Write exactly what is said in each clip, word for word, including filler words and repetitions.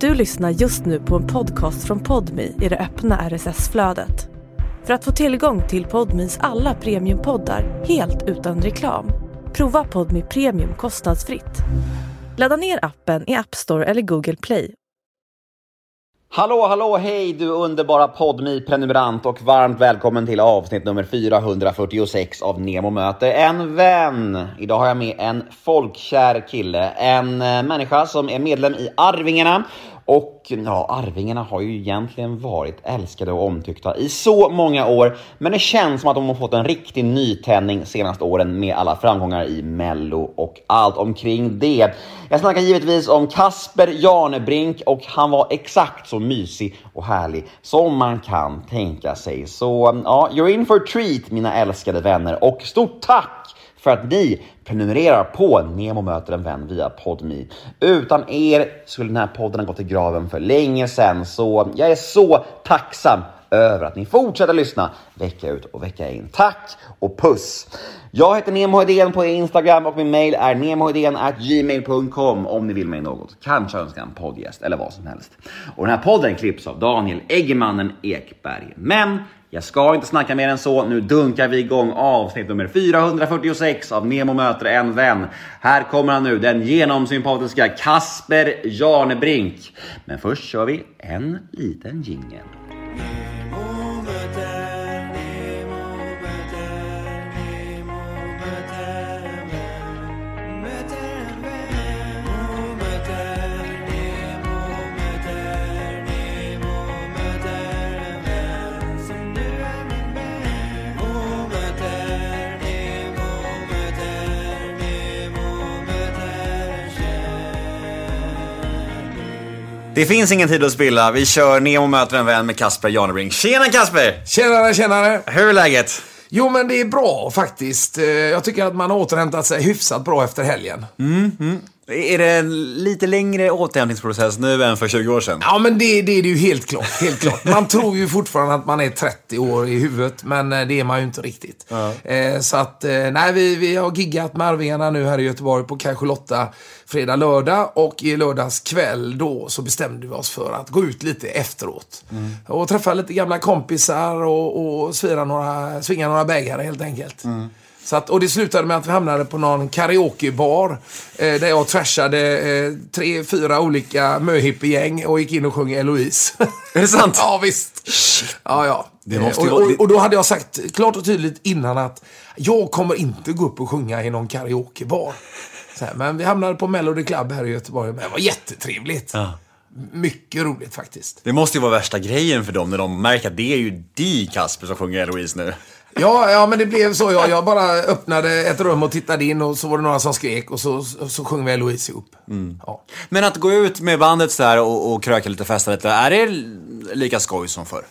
Du lyssnar just nu på en podcast från Podmi i det öppna R S S-flödet. För att få tillgång till Podmis alla premiumpoddar helt utan reklam, prova Podmi Premium kostnadsfritt. Ladda ner appen i App Store eller Google Play. Hallå, hallå, hej du underbara Podmi-prenumerant och varmt välkommen till avsnitt nummer fyrahundrafyrtiosex av Nemo möter en vän. Idag har jag med en folkkär kille, en människa som är medlem i Arvingarna. Och ja, Arvingarna har ju egentligen varit älskade och omtyckta i så många år. Men det känns som att de har fått en riktig nytändning senaste åren med alla framgångar i Mello och allt omkring det. Jag snackar givetvis om Kasper Jarnebrink och han var exakt så mysig och härlig som man kan tänka sig. Så ja, you're in for a treat mina älskade vänner och stort tack för att ni prenumererar på Nemo möter en vän via Podmi. Utan er skulle den här podden ha gått i graven för länge sedan. Så jag är så tacksam över att ni fortsätter lyssna vecka ut och vecka in. Tack och puss! Jag heter Nemo Hedén på Instagram och min mail är nemohedén at gmail punkt com om ni vill mig något. Kanske önska en poddgäst eller vad som helst. Och den här podden klipps av Daniel Eggemannen Ekberg. Men jag ska inte snacka mer än så. Nu dunkar vi igång avsnitt nummer fyrahundrafyrtiosex av Nemo möter en vän. Här kommer han nu, den genomsympatiska Kasper Jarnebrink. Men först kör vi en liten jingle. Det finns ingen tid att spilla. Vi kör Nemo möter en vän med Kasper Jarnebrink. Tjena Kasper! Tjenare, tjenare! Hur är läget? Jo, men det är bra faktiskt. Jag tycker att man har återhämtat sig hyfsat bra efter helgen. Mm, mm. Är det en lite längre återhämtningsprocess nu än för tjugo år sedan? Ja, men det, det är det ju helt klart, helt klart. Man tror ju fortfarande att man är trettio år i huvudet, men det är man ju inte riktigt. Ja. Eh, så att, nej, vi, vi har giggat med Arvingarna nu här i Göteborg på Kaj Charlotta fredag, lördag. Och i lördags kväll då så bestämde vi oss för att gå ut lite efteråt. Mm. Och träffa lite gamla kompisar och, och svira några, svinga några bägare helt enkelt. Mm. Så att, och det slutade med att vi hamnade på någon karaokebar eh, där jag trashade eh, tre, fyra olika möhippiegäng och gick in och sjöng Eloise. Är det sant? Ja, visst. Ja, ja. Det måste och, vara... och, och då hade jag sagt klart och tydligt innan att jag kommer inte gå upp och sjunga i någon karaokebar. Så här, men vi hamnade på Melody Club här i Göteborg. Men det var jättetrevligt. Ja. Mycket roligt faktiskt. Det måste ju vara värsta grejen för dem när de märker att det är ju de Kasper som sjunger Eloise nu. Ja, ja, men det blev så. Jag, jag bara öppnade ett rum och tittade in och så var det några som skrek och så, så sjöng vi Eloise ihop. Mm. Ja. Men att gå ut med bandet så här och, och kröka lite, festa lite, är det lika skoj som förr?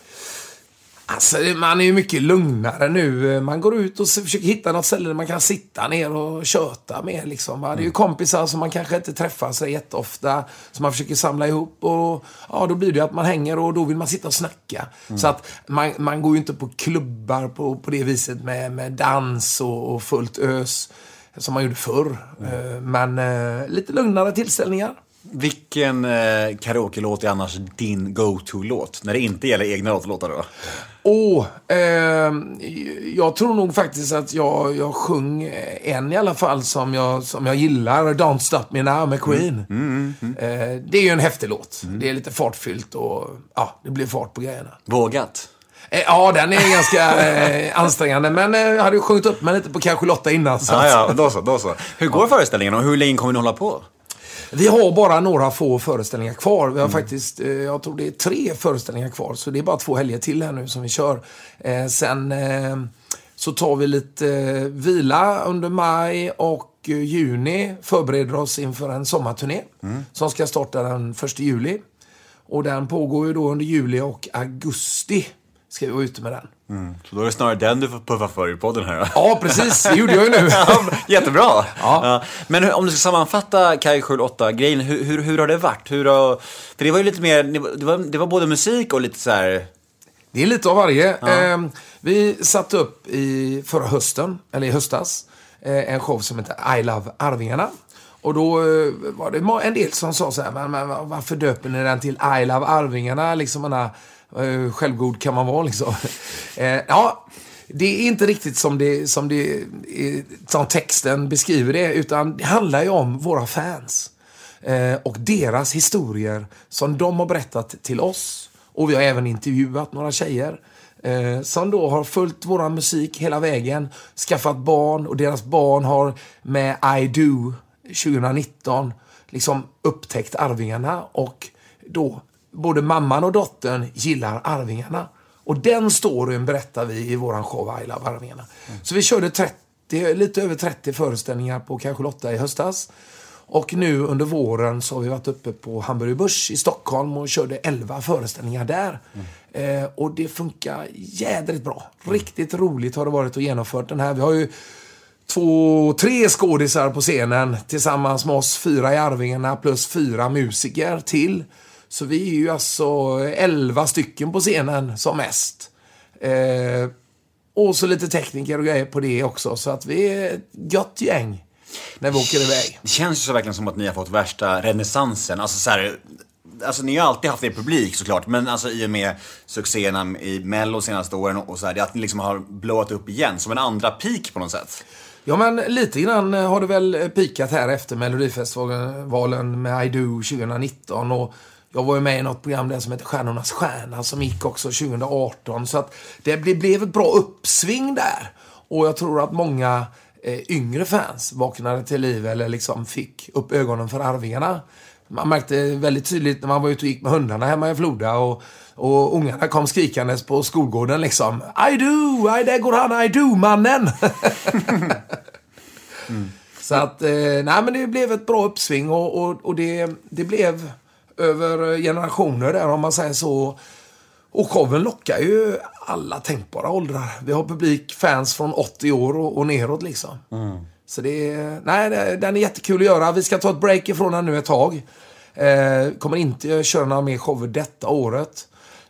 Alltså, man är ju mycket lugnare nu. Man går ut och försöker hitta något ställe där man kan sitta ner och köta med. Liksom. Det är ju kompisar som man kanske inte träffar sig jätteofta, som man försöker samla ihop. Och ja, då blir det att man hänger och då vill man sitta och snacka. Mm. Så att man, man går ju inte på klubbar på, på det viset med, med dans och, och fullt ös som man gjorde förr. Mm. Men eh, lite lugnare tillställningar. Vilken eh, karaoke-låt är annars din go-to-låt? När det inte gäller egna låtar då? Åh, oh, eh, jag tror nog faktiskt att jag, jag sjöng en i alla fall som jag, som jag gillar. Don't Stop Me Now med Queen. Mm, mm, mm. Eh, det är ju en häftig låt. Mm. Det är lite fartfyllt och ja, det blir fart på grejerna. Vågat? Eh, ja, den är ganska eh, ansträngande. Men eh, jag hade ju sjungit upp mig lite på Kaj Charlotta innan. Så ja, ja, då så, då så. Hur går ja. föreställningen och hur länge kommer ni hålla på? Vi har bara några få föreställningar kvar. Vi har mm. faktiskt, eh, jag tror det är tre föreställningar kvar. Så det är bara två helger till här nu som vi kör. Eh, sen eh, så tar vi lite eh, vila under maj och eh, juni. Förbereder oss inför en sommarturné. Mm. Som ska starta den första juli. Och den pågår ju då under juli och augusti. Ska vi vara ute med den. Mm. Så då är det snarare den du får puffa för i podden här. Ja, precis. Det gjorde jag ju nu. Ja, jättebra. Ja. Ja. Men hur, om du ska sammanfatta Kaj Charlotta-grejen, hur, hur, hur har det varit? Hur har, för det var ju lite mer, det var, det var både musik och lite så här... Det är lite av varje. Ja. Eh, vi satte upp i förra hösten, eller i höstas, eh, en show som heter I Love Arvingarna. Och då eh, var det en del som sa så här, men, men varför döper ni den till I Love Arvingarna? Liksom, man, eh, självgod kan man vara liksom. eh, ja, det är inte riktigt som, det, som, det, som texten beskriver det, utan det handlar ju om våra fans. Eh, och deras historier som de har berättat till oss. Och vi har även intervjuat några tjejer eh, som då har följt vår musik hela vägen, skaffat barn, och deras barn har med I Do tjugonitton liksom upptäckt Arvingarna, och då både mamman och dottern gillar Arvingarna. Och den storyn berättar vi i våran show I Love Arvingarna. Mm. Så vi körde trettio, lite över trettio föreställningar på Kanske Lotta i höstas. Och nu under våren så har vi varit uppe på Hamburger Börs i Stockholm och körde elva föreställningar där. Mm. Eh, och det funkar jädrigt bra. Mm. Riktigt roligt har det varit att genomföra den här. Vi har ju två, tre skådisar på scenen tillsammans med oss, fyra i Arvingarna plus fyra musiker till. Så vi är ju alltså elva stycken på scenen som mest. Eh, och så lite tekniker och grejer på det också. Så att vi är ett gött gäng när vi åker iväg. Det känns ju så verkligen som att ni har fått värsta renässansen. Alltså så här, alltså ni har alltid haft er publik såklart, men alltså i och med succéerna i Mello senaste åren och så här, det är att ni liksom har blåat upp igen som en andra peak på något sätt. Ja, men lite innan har det väl pikat här efter Melodifestivalen med I Do tjugonitton, och jag var ju med i något program där som heter Stjärnornas stjärna som gick också tjugoarton, så att det blev ett bra uppsving där, och jag tror att många eh, yngre fans vaknade till liv eller liksom fick upp ögonen för Arvingarna. Man märkte väldigt tydligt när man var ute och gick med hundarna hemma i Floda, och, och ungarna kom skrikandes på skolgården liksom, I do, I, där går han, I do, mannen. mm. Så att, eh, nej men det blev ett bra uppsving, och, och, och det, det blev över generationer där, om man säger så. Och showen lockar ju alla tänkbara åldrar. Vi har publik, fans från åttio år och, och neråt liksom. Mm. Så det är, nej, det, den är jättekul att göra. Vi ska ta ett break ifrån den nu ett tag. Eh, kommer inte köra några mer shower detta året.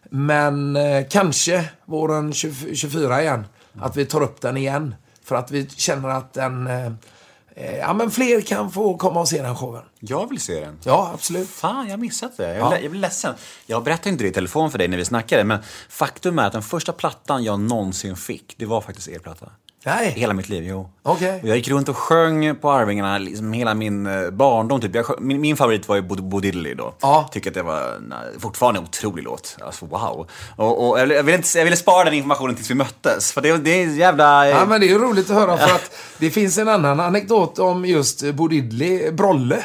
Men eh, kanske våren tjugo tjugofyra igen. Mm. Att vi tar upp den igen. För att vi känner att den... Eh, ja, men fler kan få komma och se den showen. Jag vill se den. Ja, absolut. Fan, jag har missat det. Jag, ja. jag blir ledsen. Jag berättade inte det i telefon för dig när vi snackade, men faktum är att den första plattan jag någonsin fick, det var faktiskt er platta. Nej. Hela mitt liv, jo. Okay. Jag gick runt och sjöng på Arvingarna liksom hela min barndom typ. Jag, min, min favorit var ju Bo Diddley då. Ja. Tycker att det var nej, fortfarande en otrolig låt. Alltså wow. Och, och jag, ville inte, jag ville spara den informationen tills vi möttes. För det, det är jävla... Ja, men det är ju roligt att höra, för att det finns en annan anekdot om just Bo Diddley, Brolle.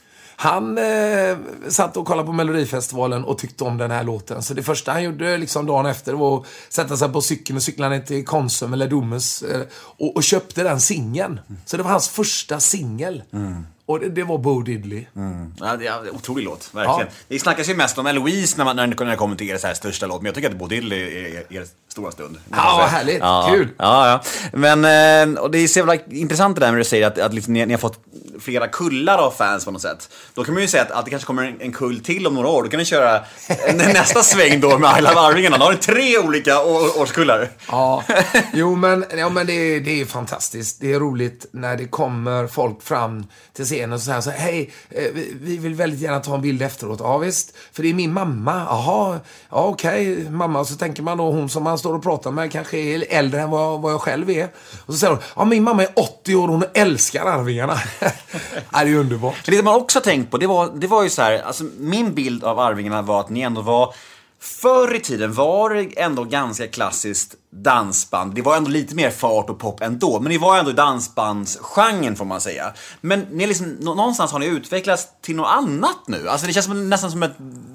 Han eh, satt och kollade på Melodifestivalen och tyckte om den här låten. Så det första han gjorde liksom dagen efter var att sätta sig på cykeln och cykla ner till Konsum eller Domus eh, och, och köpte den singeln. Mm. Så det var hans första singel. Mm. Och det, det var Bo Diddley. Mm. Ja, det är en otrolig låt, verkligen. Ja. Det snackas ju mest om Eloise när, man, när det kommer till er så här största låt. Men jag tycker att Bo Diddley är er stora stund. Ja, vad härligt. Ja, kul. Ja, ja. Men, och det är så jävla intressant det där med att du säger att, att liksom, ni, ni har fått flera kullar av fans på något sätt. Då kan man ju säga att, att det kanske kommer en, en kull till om några år. Då kan ni köra en, nästa sväng då med I Love Arvingarna. Då har ni tre olika å, årskullar. Ja, jo men, ja, men det, är, det är fantastiskt. Det är roligt när det kommer folk fram till scenen och säger så här, hej, vi, vi vill väldigt gärna ta en bild efteråt. Ja visst, för det är min mamma. Jaha, ja okej, okay, mamma. Och så tänker man då, hon som man står och pratar med kanske är äldre än vad, vad jag själv är. Och så säger hon, ja min mamma är åttio år och hon älskar Arvingarna. Det är ju underbart. För det man också har tänkt på, det var, det var ju så här, alltså min bild av Arvingarna var att ni ändå var, förr i tiden var det ändå ganska klassiskt dansband. Det var ändå lite mer fart och pop ändå, men ni var ändå dansbandsgenren får man säga. Men ni liksom, någonstans har ni utvecklats till något annat nu. Alltså det känns som, nästan som ett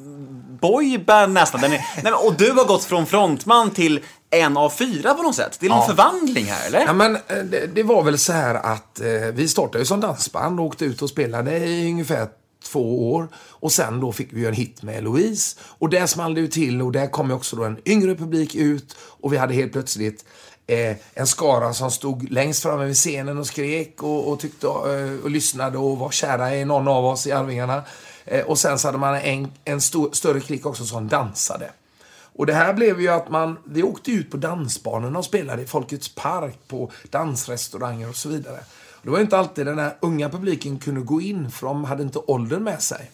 boyband nästan. Den är, nej, och du har gått från frontman till en av fyra på något sätt. Det är någon ja. förvandling här, eller? Ja, men det, det var väl så här att eh, vi startade ju som dansband och åkte ut och spelade i ungefär två år. Och sen då fick vi en hit med Louise. Och där small det ju till, och där kom ju också då en yngre publik ut. Och vi hade helt plötsligt eh, en skara som stod längst framme vid scenen och skrek och, och tyckte eh, och lyssnade och var kära i någon av oss i Arvingarna. Eh, och sen så hade man en, en stor, större klick också som dansade. Och det här blev ju att man, vi åkte ut på dansbanorna och spelade i Folkets park, på dansrestauranger och så vidare. Det var inte alltid den här unga publiken kunde gå in, för de hade inte åldern med sig.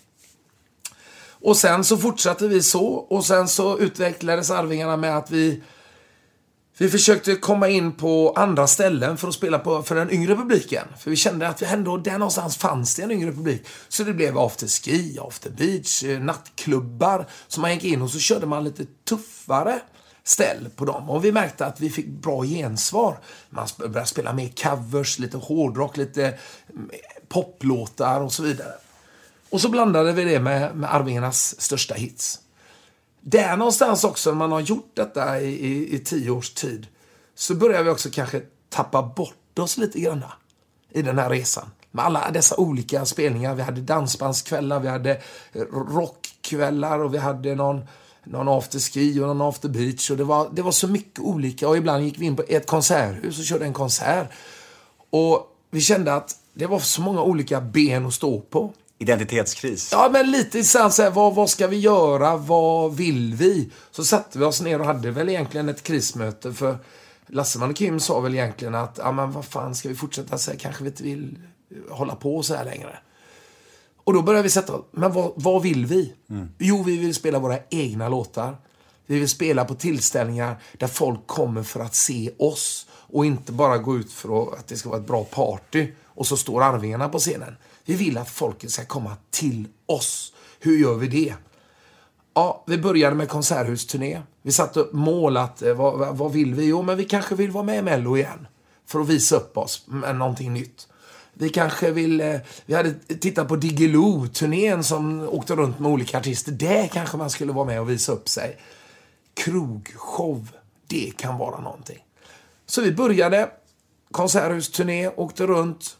Och sen så fortsatte vi så, och sen så utvecklades Arvingarna med att vi vi försökte komma in på andra ställen för att spela på, för den yngre publiken. För vi kände att vi ändå, där någonstans fanns det en yngre publik. Så det blev afterski, after beach, nattklubbar som man gick in, och så körde man lite tuffare ställ på dem. Och vi märkte att vi fick bra gensvar. Man började spela mer covers, lite hårdrock, lite poplåtar och så vidare. Och så blandade vi det med, med Arvingarnas största hits. Där någonstans också, när man har gjort detta i, i, i tio års tid, så börjar vi också kanske tappa bort oss lite grann i den här resan. Med alla dessa olika spelningar. Vi hade dansbandskvällar, vi hade rockkvällar, och vi hade någon, någon afterski och någon after beach. Och det var, det var så mycket olika. Och ibland gick vi in på ett konserthus och körde en konsert. Och vi kände att det var så många olika ben att stå på. Identitetskris. Ja, men lite så här, vad, vad ska vi göra? Vad vill vi? Så satte vi oss ner och hade väl egentligen ett krismöte. För Lasseman och Kim sa väl egentligen att, ja men vad fan, ska vi fortsätta så här? Kanske vi inte vill hålla på så här längre. Och då började vi sätta, men vad, vad vill vi? Mm. Jo, vi vill spela våra egna låtar. Vi vill spela på tillställningar där folk kommer för att se oss. Och inte bara gå ut för att det ska vara ett bra party. Och så står Arvingarna på scenen. Vi vill att folket ska komma till oss. Hur gör vi det? Ja, vi började med konserthusturné. Vi satte upp mål att, vad, vad vill vi? Jo, men vi kanske vill vara med i Mello igen. För att visa upp oss med någonting nytt. Vi kanske vill, vi hade tittat på Diggiloo-turnén som åkte runt med olika artister. Där kanske man skulle vara med och visa upp sig. Krogshow, det kan vara någonting. Så vi började konserthusturné, åkte runt.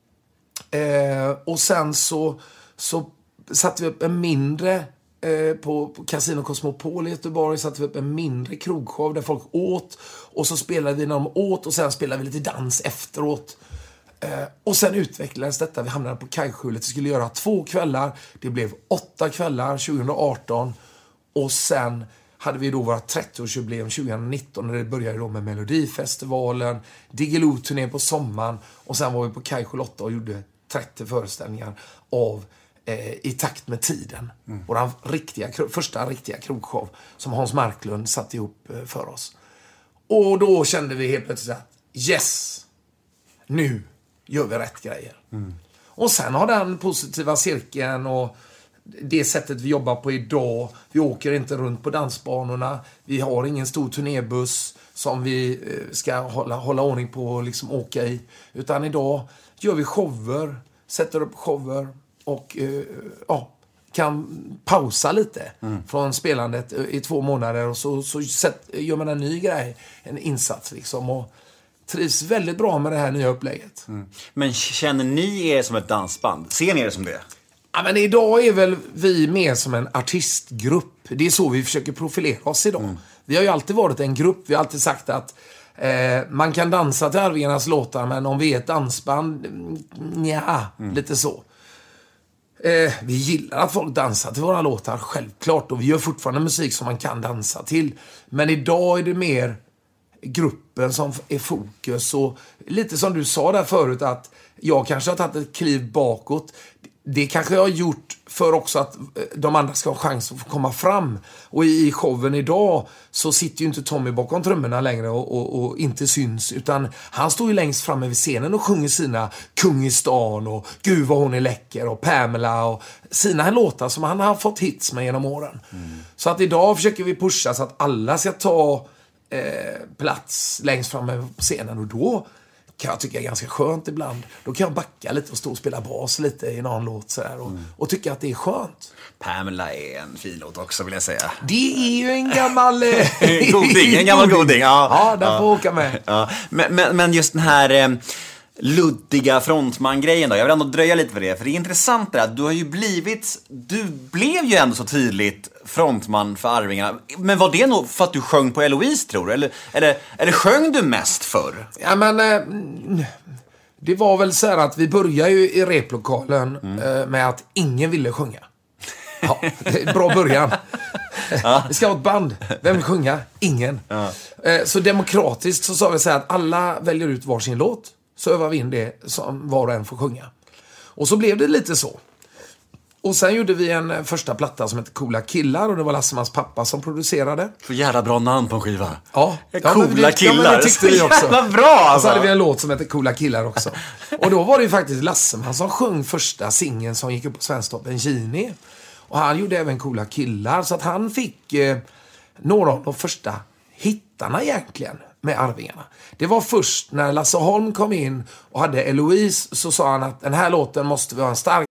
Eh, och sen så, så satte vi upp en mindre eh, på, på Casino Cosmopol i Göteborg, satte vi upp en mindre krogshow där folk åt, och så spelade vi när de åt, och sen spelade vi lite dans efteråt. Eh, och sen utvecklades detta. Vi hamnade på Kajskjulet. Vi skulle göra två kvällar. Det blev åtta kvällar tjugo arton, och sen hade vi då våra trettioårsjubileum tjugo nitton, när det började då med Melodifestivalen, Diggiloo-turné på sommaren, och sen var vi på Kaj Charlotta och gjorde trettio föreställningar av eh, I takt med tiden. Mm. Vår riktiga, första riktiga krogshow som Hans Marklund satte ihop eh, för oss. Och då kände vi helt plötsligt att yes, nu gör vi rätt grejer. Mm. Och sen har den positiva cirkeln och det sättet vi jobbar på idag. Vi åker inte runt på dansbanorna. Vi har ingen stor turnébuss som vi ska hålla, hålla ordning på och liksom åka i. Utan idag gör vi shower, sätter upp shower och uh, ja, kan pausa lite mm. från spelandet i två månader. Och så, så sätt, gör man en ny grej, en insats liksom. Och trivs väldigt bra med det här nya upplägget. Mm. Men känner ni er som ett dansband? Ser ni er som det? Ja, men idag är väl vi mer som en artistgrupp. Det är så vi försöker profilera oss idag. Mm. Vi har ju alltid varit en grupp. Vi har alltid sagt att eh, man kan dansa till Arvingarnas låtar, men om vi är ett dansband, nja, mm. lite så. Eh, vi gillar att folk dansar till våra låtar, självklart. Och vi gör fortfarande musik som man kan dansa till. Men idag är det mer gruppen som är fokus. Och lite som du sa där förut, att jag kanske har tagit ett kliv bakåt. Det kanske jag har gjort för också att de andra ska ha chans att få komma fram. Och i showen idag så sitter ju inte Tommy bakom trummorna längre och, och, och inte syns. Utan han står ju längst framme vid scenen och sjunger sina Kung i stan och Gud vad hon är läcker och Pamela och sina låtar som han har fått hits med genom åren. Mm. Så att idag försöker vi pusha så att alla ska ta eh, plats längst framme på scenen, och då kan jag tycka är ganska skönt ibland. Då kan jag backa lite och stå och spela bas lite i någon låt så här och, mm. och tycka att det är skönt. Pamela är en fin låt också, vill jag säga. Det är ju en gammal goding, en gammal goding. Ja, ja där får ja. åka med. Ja. Men, men, men just den här eh, luddiga frontman-grejen då. Jag vill ändå dröja lite för det. För det är intressant det att du har ju blivit, du blev ju ändå så tydligt frontman för Arvingarna. Men var det nog för att du sjöng på Eloise, tror du? Eller, eller, eller sjöng du mest förr? Ja, men eh, det var väl så här att vi började ju i replokalen mm. eh, med att ingen ville sjunga. Ja, det är en bra början. Ja. Vi ska ha ett band. Vem vill sjunga? Ingen. Ja. Eh, så demokratiskt så sa vi så här att alla väljer ut varsin låt. så övar vi in det som var och en får sjunga. Och så blev det lite så. Och sen gjorde vi en första platta som heter Coola killar och det var Lassemans pappa som producerade. Så jävla bra namn på en skiva. Ja, ja Coola det, killar. Ja, men det tyckte vi också. Jävla bra alltså. Och så hade vi en låt som heter Coola killar också. Och då var det ju faktiskt Lasseman som sjöng första singeln som gick upp på Svensktoppen, Gini. Och han gjorde även Coola killar så att han fick eh, några av de första hittarna egentligen med Arvingarna. Det var först när Lasse Holm kom in och hade Eloise så sa han att den här låten måste vi ha en stark.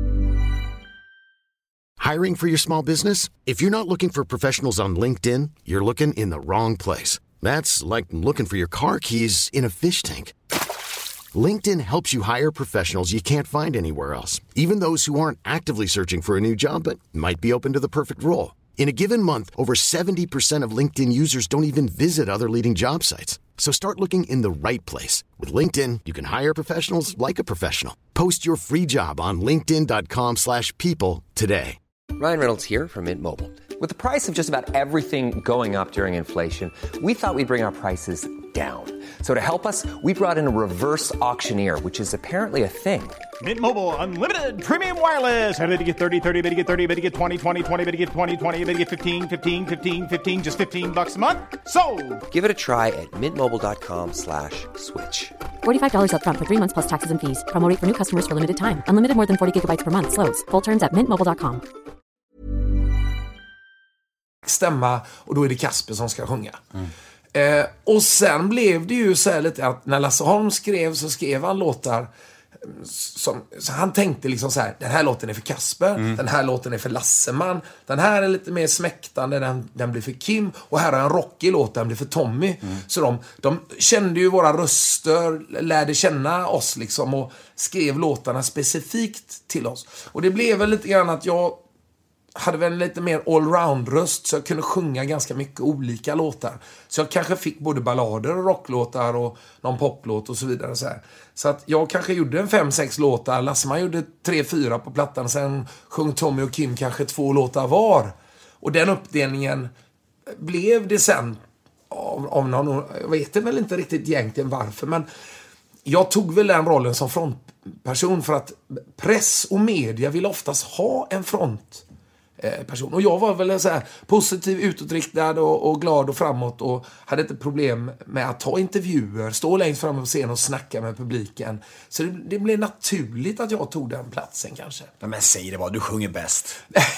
Hiring for your small business? If you're not looking for professionals on LinkedIn, you're looking in the wrong place. That's like looking for your car keys in a fish tank. LinkedIn helps you hire professionals you can't find anywhere else, even those who aren't actively searching for a new job but might be open to the perfect role. In a given month, over seventy percent of LinkedIn users don't even visit other leading job sites. So start looking in the right place. With LinkedIn, you can hire professionals like a professional. Post your free job on linkedin dot com slash people today. Ryan Reynolds here from Mint Mobile. With the price of just about everything going up during inflation, we thought we'd bring our prices down. So to help us, we brought in a reverse auctioneer, which is apparently a thing. Mint Mobile Unlimited Premium Wireless. How to get thirty, thirty, how to get thirty, how to get twenty, twenty, twenty, how to get twenty, twenty, how to get fifteen, fifteen, fifteen, fifteen, just fifteen bucks a month? Sold! Give it a try at mintmobile.com slash switch. forty-five dollars up front for three months plus taxes and fees. Promo rate for new customers for limited time. Unlimited more than forty gigabytes per month. Slows full terms at mint mobile dot com. Stämma och då är det Kasper som ska sjunga. Mm. Eh, och sen blev det ju så här lite att när Lasse Holm skrev så skrev han låtar som, så han tänkte liksom så här: den här låten är för Kasper, mm. den här låten är för Lasseman, den här är lite mer smäktande, den, den blir för Kim och här är en rockig låt, den blir för Tommy. Mm. Så de, de kände ju våra röster, lärde känna oss liksom och skrev låtarna specifikt till oss. Och det blev väl lite grann att jag hade väl lite mer allround-röst så jag kunde sjunga ganska mycket olika låtar. Så jag kanske fick både ballader och rocklåtar och någon poplåt och så vidare. Så, här. Så att jag kanske gjorde en fem, sex låtar. Lasseman gjorde tre, fyra på plattan. Sen sjöng Tommy och Kim kanske två låtar var. Och den uppdelningen blev det sen av, av någon... Jag vet väl inte riktigt egentligen varför, men jag tog väl den rollen som frontperson för att press och media vill oftast ha en front person. Och jag var väl så här positiv, utåtriktad och, och glad och framåt och hade inte problem med att ta intervjuer, stå längst fram på scenen och snacka med publiken. Så det, det blev naturligt att jag tog den platsen kanske. Ja, men säg det bara, du sjunger bäst.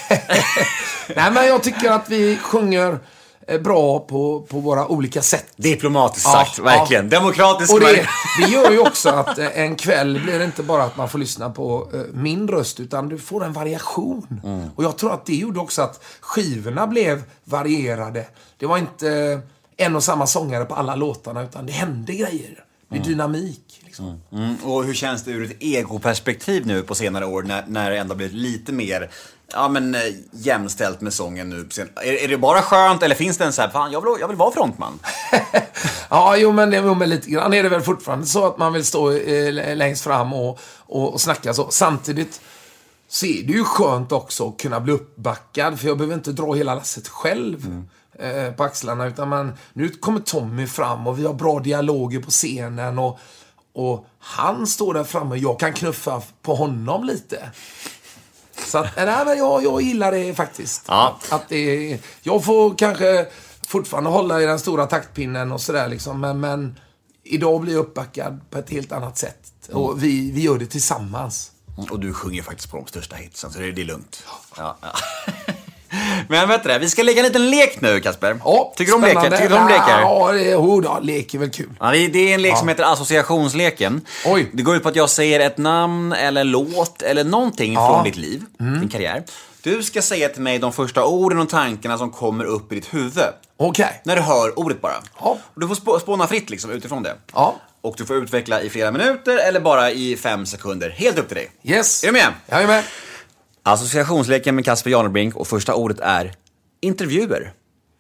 Nej, men jag tycker att vi sjunger bra på, på våra olika sätt. Diplomatiskt sagt, ja, verkligen. Ja. Demokratiskt. Och det, det gör ju också att en kväll blir det inte bara att man får lyssna på uh, min röst, utan du får en variation. Mm. Och jag tror att det gjorde också att skivorna blev varierade. Det var inte uh, en och samma sångare på alla låtarna, utan det hände grejer. Med mm. dynamik. Liksom. Mm. Mm. Och hur känns det ur ett egoperspektiv nu på senare år när, när det ändå blivit lite mer ja, men, äh, jämställt med sången nu? Är, är det bara skönt eller finns det en så här, fan, jag vill, jag vill vara frontman? Ja, jo men, jo, men lite grann är det väl fortfarande så att man vill stå eh, längst fram och, och, och snacka så. Samtidigt så är det ju skönt också att kunna bli uppbackad, för jag behöver inte dra hela lasset själv. Mm. På axlarna, utan man, nu kommer Tommy fram och vi har bra dialoger på scenen och, och han står där framme och jag kan knuffa på honom lite. Så att, nej, men jag, jag gillar det faktiskt. Ja. Att, att det, jag får kanske fortfarande hålla i den stora taktpinnen och sådär liksom, men, men idag blir jag uppbackad på ett helt annat sätt. Mm. Och vi, vi gör det tillsammans. Och du sjunger faktiskt på de största hitsen, så det är, det är lugnt. Ja, ja. Men vet du det, vi ska leka en liten lek nu, Kasper. Ja, tycker du om lekar? Tycker du om lekar? Ja, det, oh, ja, lek är väl kul. Ja, det är en lek ja. som heter associationsleken. Oj. Det går ut på att jag säger ett namn eller låt eller någonting ja. från ditt liv, mm. din karriär. Du ska säga till mig de första orden och tankarna som kommer upp i ditt huvud. Okej. Okay. När du hör ordet bara. Ja. Och du får spå- spåna fritt liksom utifrån det. Ja. Och du får utveckla i flera minuter eller bara i fem sekunder. Helt upp till dig. Yes. Är du med? Jag är med. Associationsleken med Kasper Janebrink och första ordet är intervjuer.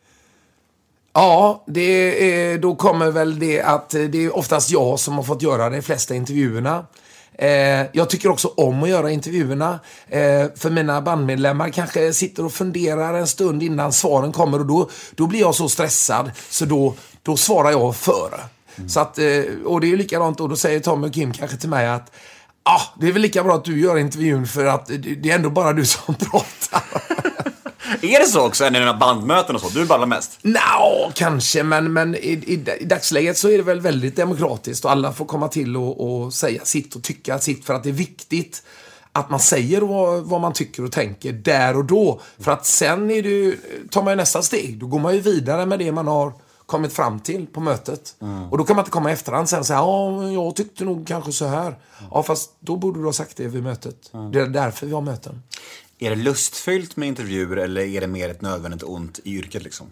Ja, det är, då kommer väl det att det är oftast jag som har fått göra de flesta intervjuerna. Eh, jag tycker också om att göra intervjuerna. Eh, för mina bandmedlemmar kanske sitter och funderar en stund innan svaren kommer och då, då blir jag så stressad så då, då svarar jag före. Mm. Så att, och det är ju likadant då, då säger Tommy och Kim kanske till mig att ah, det är väl lika bra att du gör intervjun för att det är ändå bara du som pratar. Är det så också? Är det några bandmöten och så? Du ballar mest? Nå, kanske, men, men i, i, i dagsläget så är det väl väldigt demokratiskt och alla får komma till och, och säga sitt och tycka sitt, för att det är viktigt att man säger vad, vad man tycker och tänker där och då. För att sen är det, tar man ju nästa steg. Då går man ju vidare med det man har kommit fram till på mötet. Mm. Och då kan man inte komma i efterhand sen och säga, ja, jag tyckte nog kanske så här. Ja, fast då borde du ha sagt det vid mötet. Mm. Det är därför vi har möten. Är det lustfyllt med intervjuer eller är det mer ett nödvändigt ont i yrket liksom?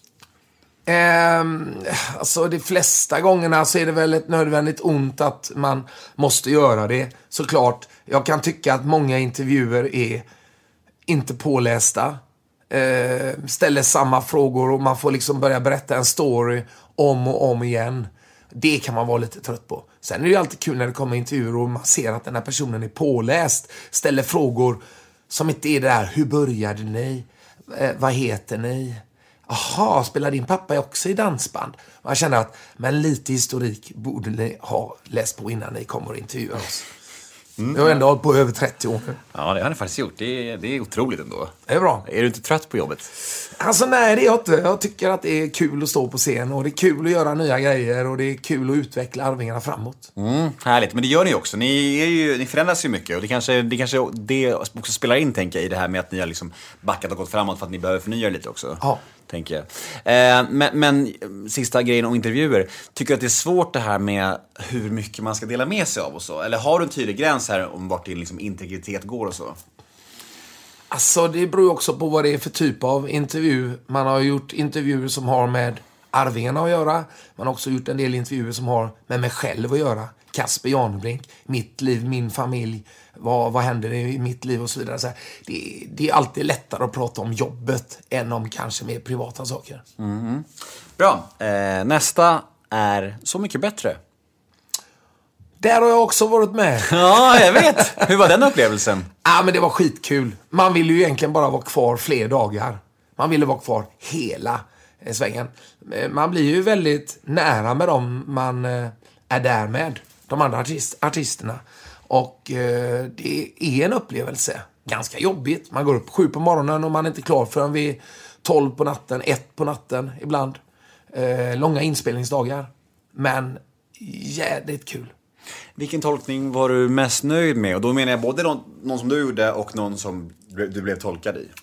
Eh, alltså de flesta gångerna så är det väl ett nödvändigt ont att man måste göra det. Såklart, jag kan tycka att många intervjuer är inte pålästa. Eh, ställer samma frågor och man får liksom börja berätta en story om och om igen. Det kan man vara lite trött på. Sen är det ju alltid kul när det kommer intervjuer och man ser att den här personen är påläst. Ställer frågor som inte är det där, hur började ni? Eh, vad heter ni? Aha, spelar din pappa också i dansband? Man känner att, men lite historik borde ni ha läst på innan ni kommer och intervjuar oss. Mm. Jag har ändå hållit på över trettio år nu. Ja, det har ni faktiskt gjort. Det är, det är otroligt ändå. Det är bra. Är du inte trött på jobbet? Alltså nej, det är jag inte. Jag tycker att det är kul att stå på scen och det är kul att göra nya grejer och det är kul att utveckla Arvingarna framåt. Mm, härligt. Men det gör ni också. Ni, är ju, ni förändras ju mycket och det kanske, det kanske det också spelar in, tänker jag, i det här med att ni har liksom backat och gått framåt för att ni behöver förnya lite också. Ja. Tänker jag. Eh, men, men sista grejen om intervjuer. Tycker du att det är svårt det här med hur mycket man ska dela med sig av och så? Eller har du en tydlig gräns här om vart din liksom integritet går och så? Alltså det beror också på vad det är för typ av intervju. Man har gjort intervjuer som har med Arvingarna att göra. Man har också gjort en del intervjuer som har med mig själv att göra. Kasper Janebrink, mitt liv, min familj, vad, vad händer i mitt liv och så vidare. Så här, det, det är alltid lättare att prata om jobbet än om kanske mer privata saker. Mm. Bra. Eh, nästa är Så mycket bättre. Där har jag också varit med. Ja, jag vet. Hur var den upplevelsen? Ja, men det var skitkul. Man ville ju egentligen bara vara kvar fler dagar. Man ville vara kvar hela eh, svängen. Man blir ju väldigt nära med dem man eh, är där med. De andra artist, artisterna. Och eh, det är en upplevelse. Ganska jobbigt. Man går upp sju på morgonen och man är inte klar förrän vid tolv på natten, ett på natten ibland. Eh, långa inspelningsdagar. Men jävligt kul. Vilken tolkning var du mest nöjd med? Och då menar jag både någon, någon som du gjorde och någon som du blev tolkad i.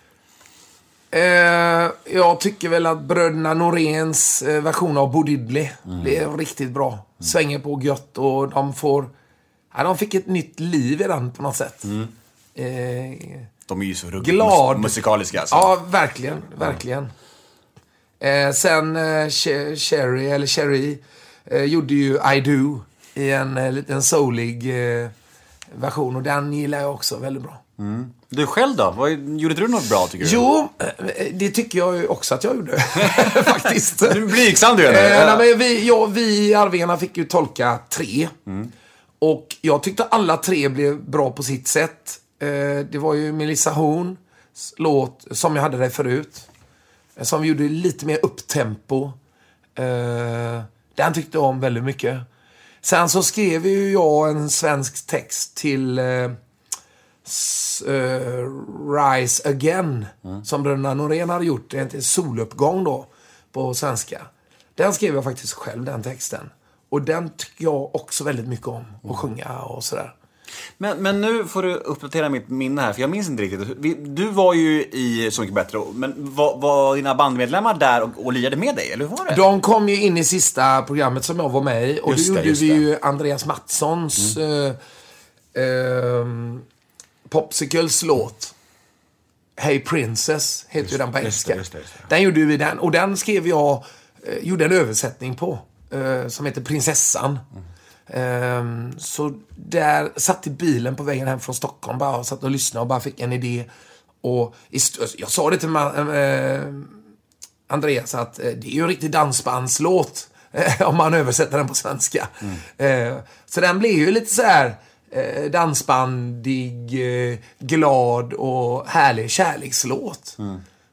Eh, jag tycker väl att bröderna Noréns eh, version av Bo Diddley mm. blev riktigt bra. Mm. Svänger på gött och de får... Ja, de fick ett nytt liv i den på något sätt. Mm. Eh, de är ju så ruggigt glad. musikaliska. Alltså. Ja, verkligen. verkligen. Eh, sen eh, Cherry, eller Cherry eh, gjorde ju I Do i en eh, liten soulig eh, version. Och den gillar jag också väldigt bra. Mm. Du själv då? Vad, gjorde du något bra, tycker du? Jo, det tycker jag också att jag gjorde. Faktiskt. Du är blygsam du är. Eh, nej, men vi, ja, vi Arvingarna fick ju tolka tre. Mm. Och jag tyckte alla tre blev bra på sitt sätt. Eh, det var ju Melissa Horns låt Som jag hade dig förut. Eh, som vi gjorde lite mer upptempo. Eh, den tyckte jag om väldigt mycket. Sen så skrev ju jag en svensk text till... Eh, Uh, Rise Again mm. som bröderna Norén hade gjort. Det är inte soluppgång då på svenska. Den skrev jag faktiskt själv, den texten. Och den tycker jag också väldigt mycket om att mm. sjunga och sådär. Men, men nu får du uppdatera mitt minne här, för jag minns inte riktigt. Du var ju i Så mycket bättre, men var, var dina bandmedlemmar där och, och lirade med dig, eller hur var det? De kom ju in i sista programmet som jag var med i. Och just då det, gjorde vi det. ju Andreas Mattssons mm. uh, uh, Popsicles låt Hey Princess heter just, ju den på engelska. Den gjorde vi den. Och den skrev jag eh, gjorde en översättning på eh, som heter Prinsessan. Mm. Eh, så där satt i bilen på vägen hem från Stockholm bara och satt och lyssnade och bara fick en idé. Och jag sa det till eh, Andreas att eh, det är ju en riktig dansbandslåt eh, om man översätter den på svenska. Mm. Eh, så den blev ju lite så här Eh, dansbandig, eh, glad och härlig kärlekslåt. Mm.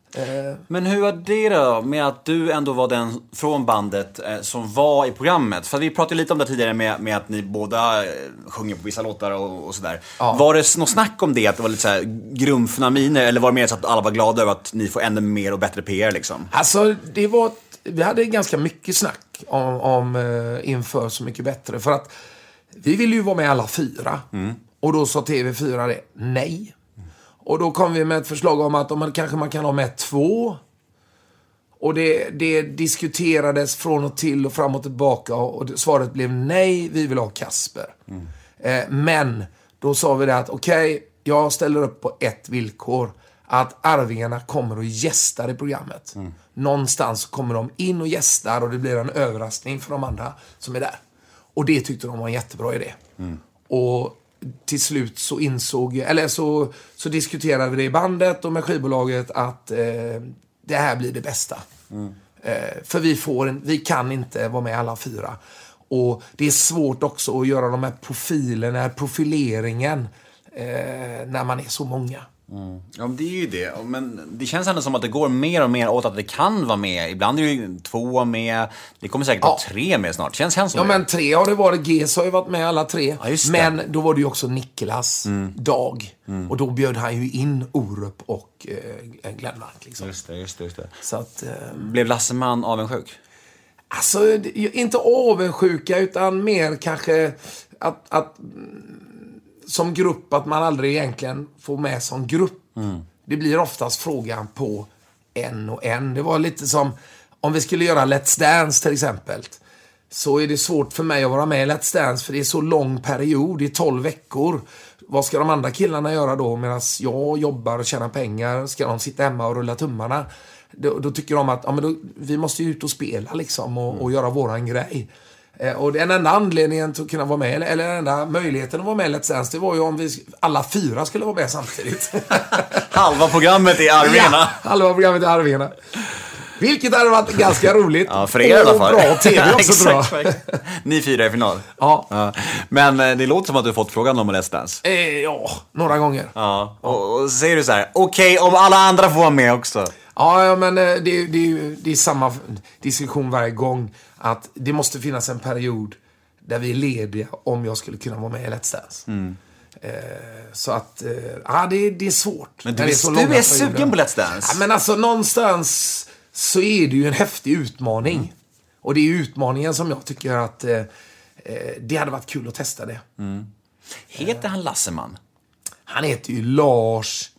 Men hur var det då med att du ändå var den från bandet eh, som var i programmet? För vi pratade lite om det tidigare med, med att ni båda eh, sjunger på vissa låtar och, och sådär. Ja. Var det något snack om det? Att det var lite så här grumfna miner? Eller var det mer så att alla var glada över att ni får ännu mer och bättre P R liksom? Alltså, det var... Vi hade ganska mycket snack om, om uh, inför Så mycket bättre. För att vi ville ju vara med alla fyra. Mm. Och då sa T V fyra det, nej. Och då kom vi med ett förslag om att om man, kanske man kan ha med två. Och det, det diskuterades från och till och fram och tillbaka. Och svaret blev nej, vi vill ha Kasper. Mm. Eh, men då sa vi det att okej, okay, jag ställer upp på ett villkor. Att Arvingarna kommer och gästar i programmet. Mm. Någonstans kommer de in och gästar och det blir en överraskning för de andra som är där. Och det tyckte de var en jättebra idé. Mm. Och till slut så insåg, eller så, så diskuterade vi det i bandet och med skivbolaget att eh, det här blir det bästa. Mm. Eh, för vi, får en, vi kan inte vara med alla fyra. Och det är svårt också att göra de här profilerna, profileringen eh, när man är så många. Mm. Ja, det är ju det. Men det känns ändå som att det går mer och mer åt att det kan vara med. Ibland är det ju två med. Det kommer säkert ja. vara tre med snart. Känns känns som Ja, det. Men tre har det varit. G S har ju varit med alla tre. Ja, men då var det ju också Niklas mm. Dag. Mm. Och då bjöd han ju in Orup och eh, Glenmark. Liksom. Just det, just det, just det. Så att, eh, blev Lasseman avundsjuk? Alltså, inte avundsjuka utan mer kanske att... att som grupp, att man aldrig egentligen får med som grupp. Mm. Det blir oftast frågan på en och en. Det var lite som om vi skulle göra Let's Dance till exempel. Så är det svårt för mig att vara med i Let's Dance för det är så lång period, det är tolv veckor. Vad ska de andra killarna göra då medan jag jobbar och tjänar pengar? Ska de sitta hemma och rulla tummarna? Då, då tycker de att ja, men då, vi måste ju ut och spela liksom och, mm. och göra våran grej. Och den enda anledningen till att kunna vara med, eller, eller den enda möjligheten att vara med i Let's Dance, det var ju om vi alla fyra skulle vara med samtidigt. Halva programmet i Arvingarna. Ja, halva programmet i Arvingarna. Vilket hade varit ganska roligt. Ja, för er i alla fall. Och bra T V också, tror jag. Ni fyra i final. Ja. ja. Men eh, det låter som att du har fått frågan om Let's Dance. Eh, ja, några gånger. Ja, och, och så säger du så här: okej, okay, om alla andra får vara med också. Ja, ja men det, det, det, det är samma diskussion varje gång. Att det måste finnas en period där vi är lediga om jag skulle kunna vara med i Let's Dance. Mm. Eh, så att, eh, ja, det, det är svårt. Men du är, är, så du är sugen på Let's Dance? Ja, men alltså någonstans så är det ju en häftig utmaning. Mm. Och det är utmaningen som jag tycker att eh, det hade varit kul att testa det. Mm. Heter han Lasseman? Han heter ju Lars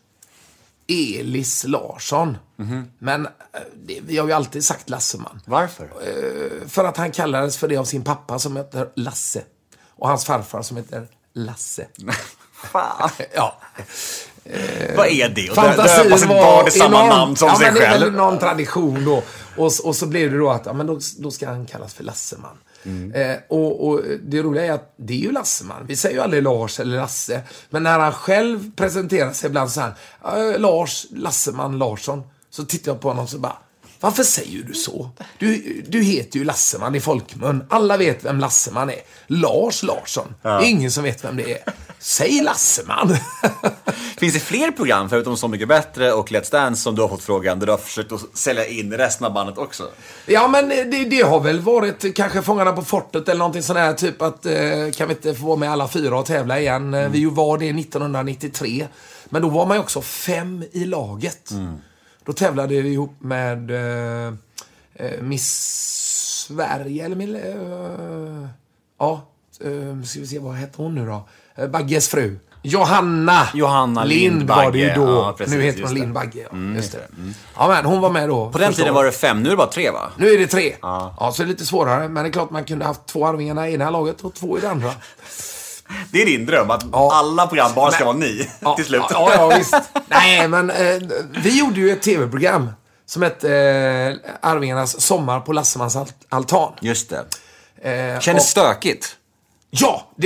Elis Larsson. Mm-hmm. Men det, vi har ju alltid sagt Lasseman. Varför? Eh, för att han kallades för det av sin pappa som heter Lasse. Och hans farfar som heter Lasse. Fan. Ja. Eh, Vad är det? Fantasin döpa sitt barn i samma namn som ja, sig men det är själv. väl någon tradition då. Och, och så blev det då att ja, men då, då ska han kallas för Lasseman. Mm. Eh, och, och det roliga är att det är ju Lasseman. Vi säger ju aldrig Lars eller Lasse. Men när han själv presenterar sig ibland så här, äh, Lars, Lasseman, Larsson. Så tittar jag på honom och så bara, varför säger du så? Du, du heter ju Lasseman i folkmun. Alla vet vem Lasseman är. Lars Larsson. Ja. Det är ingen som vet vem det är. Säg Lasseman. Finns det fler program förutom Så mycket bättre och Let's Dance som du har fått frågan där du har försökt att sälja in resten av bandet också? Ja, men det, det har väl varit kanske Fångarna på fortet eller någonting sån här typ att eh, kan vi inte få vara med alla fyra och tävla igen. Mm. Vi var det nittonhundranittiotre. Men då var man ju också fem i laget. Mm. Då tävlade vi ihop med eh, Miss Sverige eller med, eh, ja, eh, ska vi se vad heter hon nu då? Eh, Bagges fru. Johanna, Johanna Lind var det ju då. Ja, precis, nu heter hon Lind Bagge. Ja, mm, just det. Mm. Ja, men hon var med då. På den tiden var det fem, nu är det bara tre, va? Nu är det tre. Ja. Ja, så är det lite svårare. Men det är klart man kunde haft två Arvingarna i det här laget och två i det andra. Det är din dröm, att ja. alla program bara ska men, vara ni ja, till slut. Ja, ja, visst. Nej, men eh, vi gjorde ju ett tv-program som hette eh, Arvingarnas sommar på Lassemans altan. Just det. Eh, Kändes och, stökigt? Ja, det,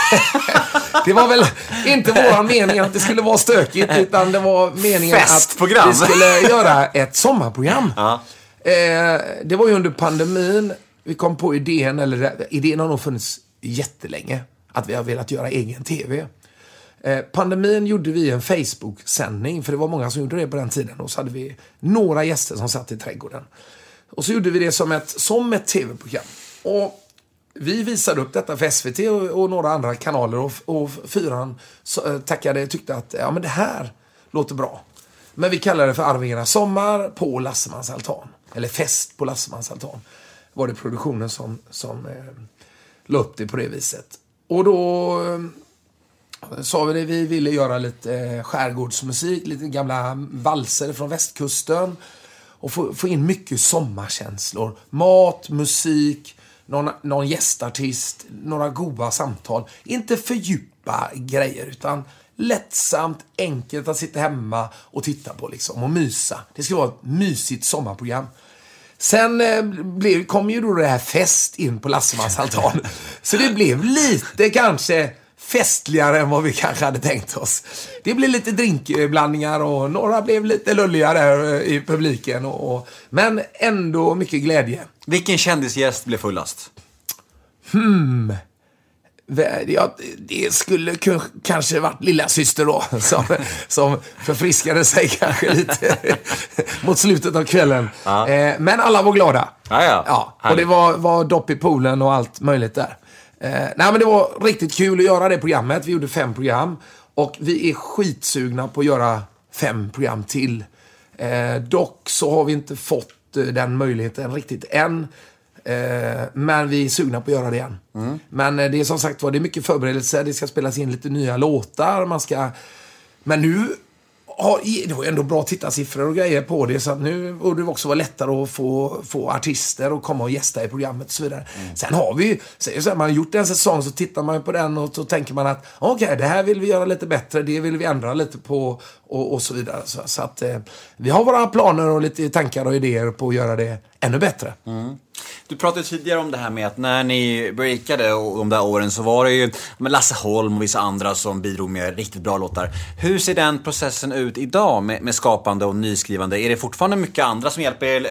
det var väl inte våran mening att det skulle vara stökigt, utan det var meningen Festprogram. Att vi skulle göra ett sommarprogram. Ja. Eh, det var ju under pandemin vi kom på idén, eller idén har nog funnits jättelänge, att vi har velat göra egen tv. Eh, pandemin gjorde vi en Facebook-sändning, för det var många som gjorde det på den tiden. Och så hade vi några gäster som satt i trädgården. Och så gjorde vi det som ett, som ett tv-program. Och vi visade upp detta för S V T och, och några andra kanaler. Och, och fyran så, tackade, tyckte att ja, men det här låter bra. Men vi kallade det för Arvingarnas sommar på Lassemans altan. Eller fest på Lassemans altan. Var det produktionen som, som eh, la upp det på det viset. Och då eh, sa vi det, vi ville göra lite eh, skärgårdsmusik, lite gamla valser från västkusten. Och få, få in mycket sommarkänslor. Mat, musik, någon, någon gästartist, några goda samtal. Inte fördjupa grejer, utan lättsamt, enkelt att sitta hemma och titta på liksom, och mysa. Det ska vara ett mysigt sommarprogram. Sen eh, blev, kom ju då det här fest in på Lassemans altan. Så det blev lite kanske festligare än vad vi kanske hade tänkt oss. Det blev lite drinkblandningar och några blev lite lulliga där i publiken. Och, och, men ändå mycket glädje. Vilken kändisgäst blev fullast? Hmm... Ja, det skulle k- kanske varit lilla syster då som, som förfriskade sig kanske lite mot slutet av kvällen. Ja. Eh, men alla var glada. Ja, ja. Ja, och det var, var dopp i poolen och allt möjligt där. Eh, nej, men det var riktigt kul att göra det programmet. Vi gjorde fem program och vi är skitsugna på att göra fem program till. Eh, dock så har vi inte fått den möjligheten riktigt än. Eh, men vi är sugna på att göra det igen. Mm. Men eh, det är som sagt var, det är mycket förberedelse. Det ska spelas in lite nya låtar. Man ska... Men nu har det var ändå bra tittarsiffror och grejer på det. Så att nu borde det också vara lättare att få, få artister och komma och gästa i programmet och så vidare. Mm. Sen har vi så här, man har gjort en säsong, så tittar man på den och så tänker man att okej, okay, det här vill vi göra lite bättre. Det vill vi ändra lite på och, och så vidare. Så, så att eh, vi har våra planer och lite tankar och idéer på att göra det ännu bättre. Mm. Du pratade tidigare om det här med att när ni breakade och de där åren så var det ju med Lasse Holm och vissa andra som bidrog med riktigt bra låtar. Hur ser den processen ut idag med, med skapande och nyskrivande? Är det fortfarande mycket andra som hjälper er?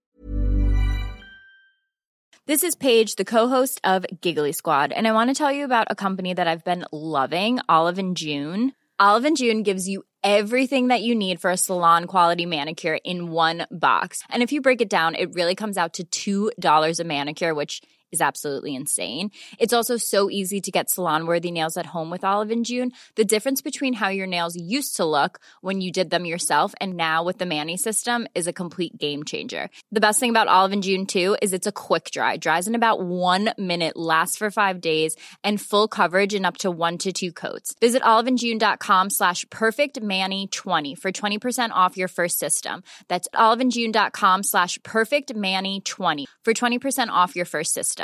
This is Paige, the co-host of Giggly Squad, and I want to tell you about a company that I've been loving, Olive and June. Olive and June gives you everything that you need for a salon quality manicure in one box. And if you break it down, it really comes out to two dollars a manicure, which is absolutely insane. It's also so easy to get salon-worthy nails at home with Olive and June. The difference between how your nails used to look when you did them yourself and now with the Mani system is a complete game changer. The best thing about Olive and June too is it's a quick dry. Dries in about one minute, lasts for five days, and full coverage in up to one to two coats. Visit oliveandjune.com slash perfectmani20 for twenty percent off your first system. That's oliveandjune.com slash perfectmani20 for twenty percent off your first system.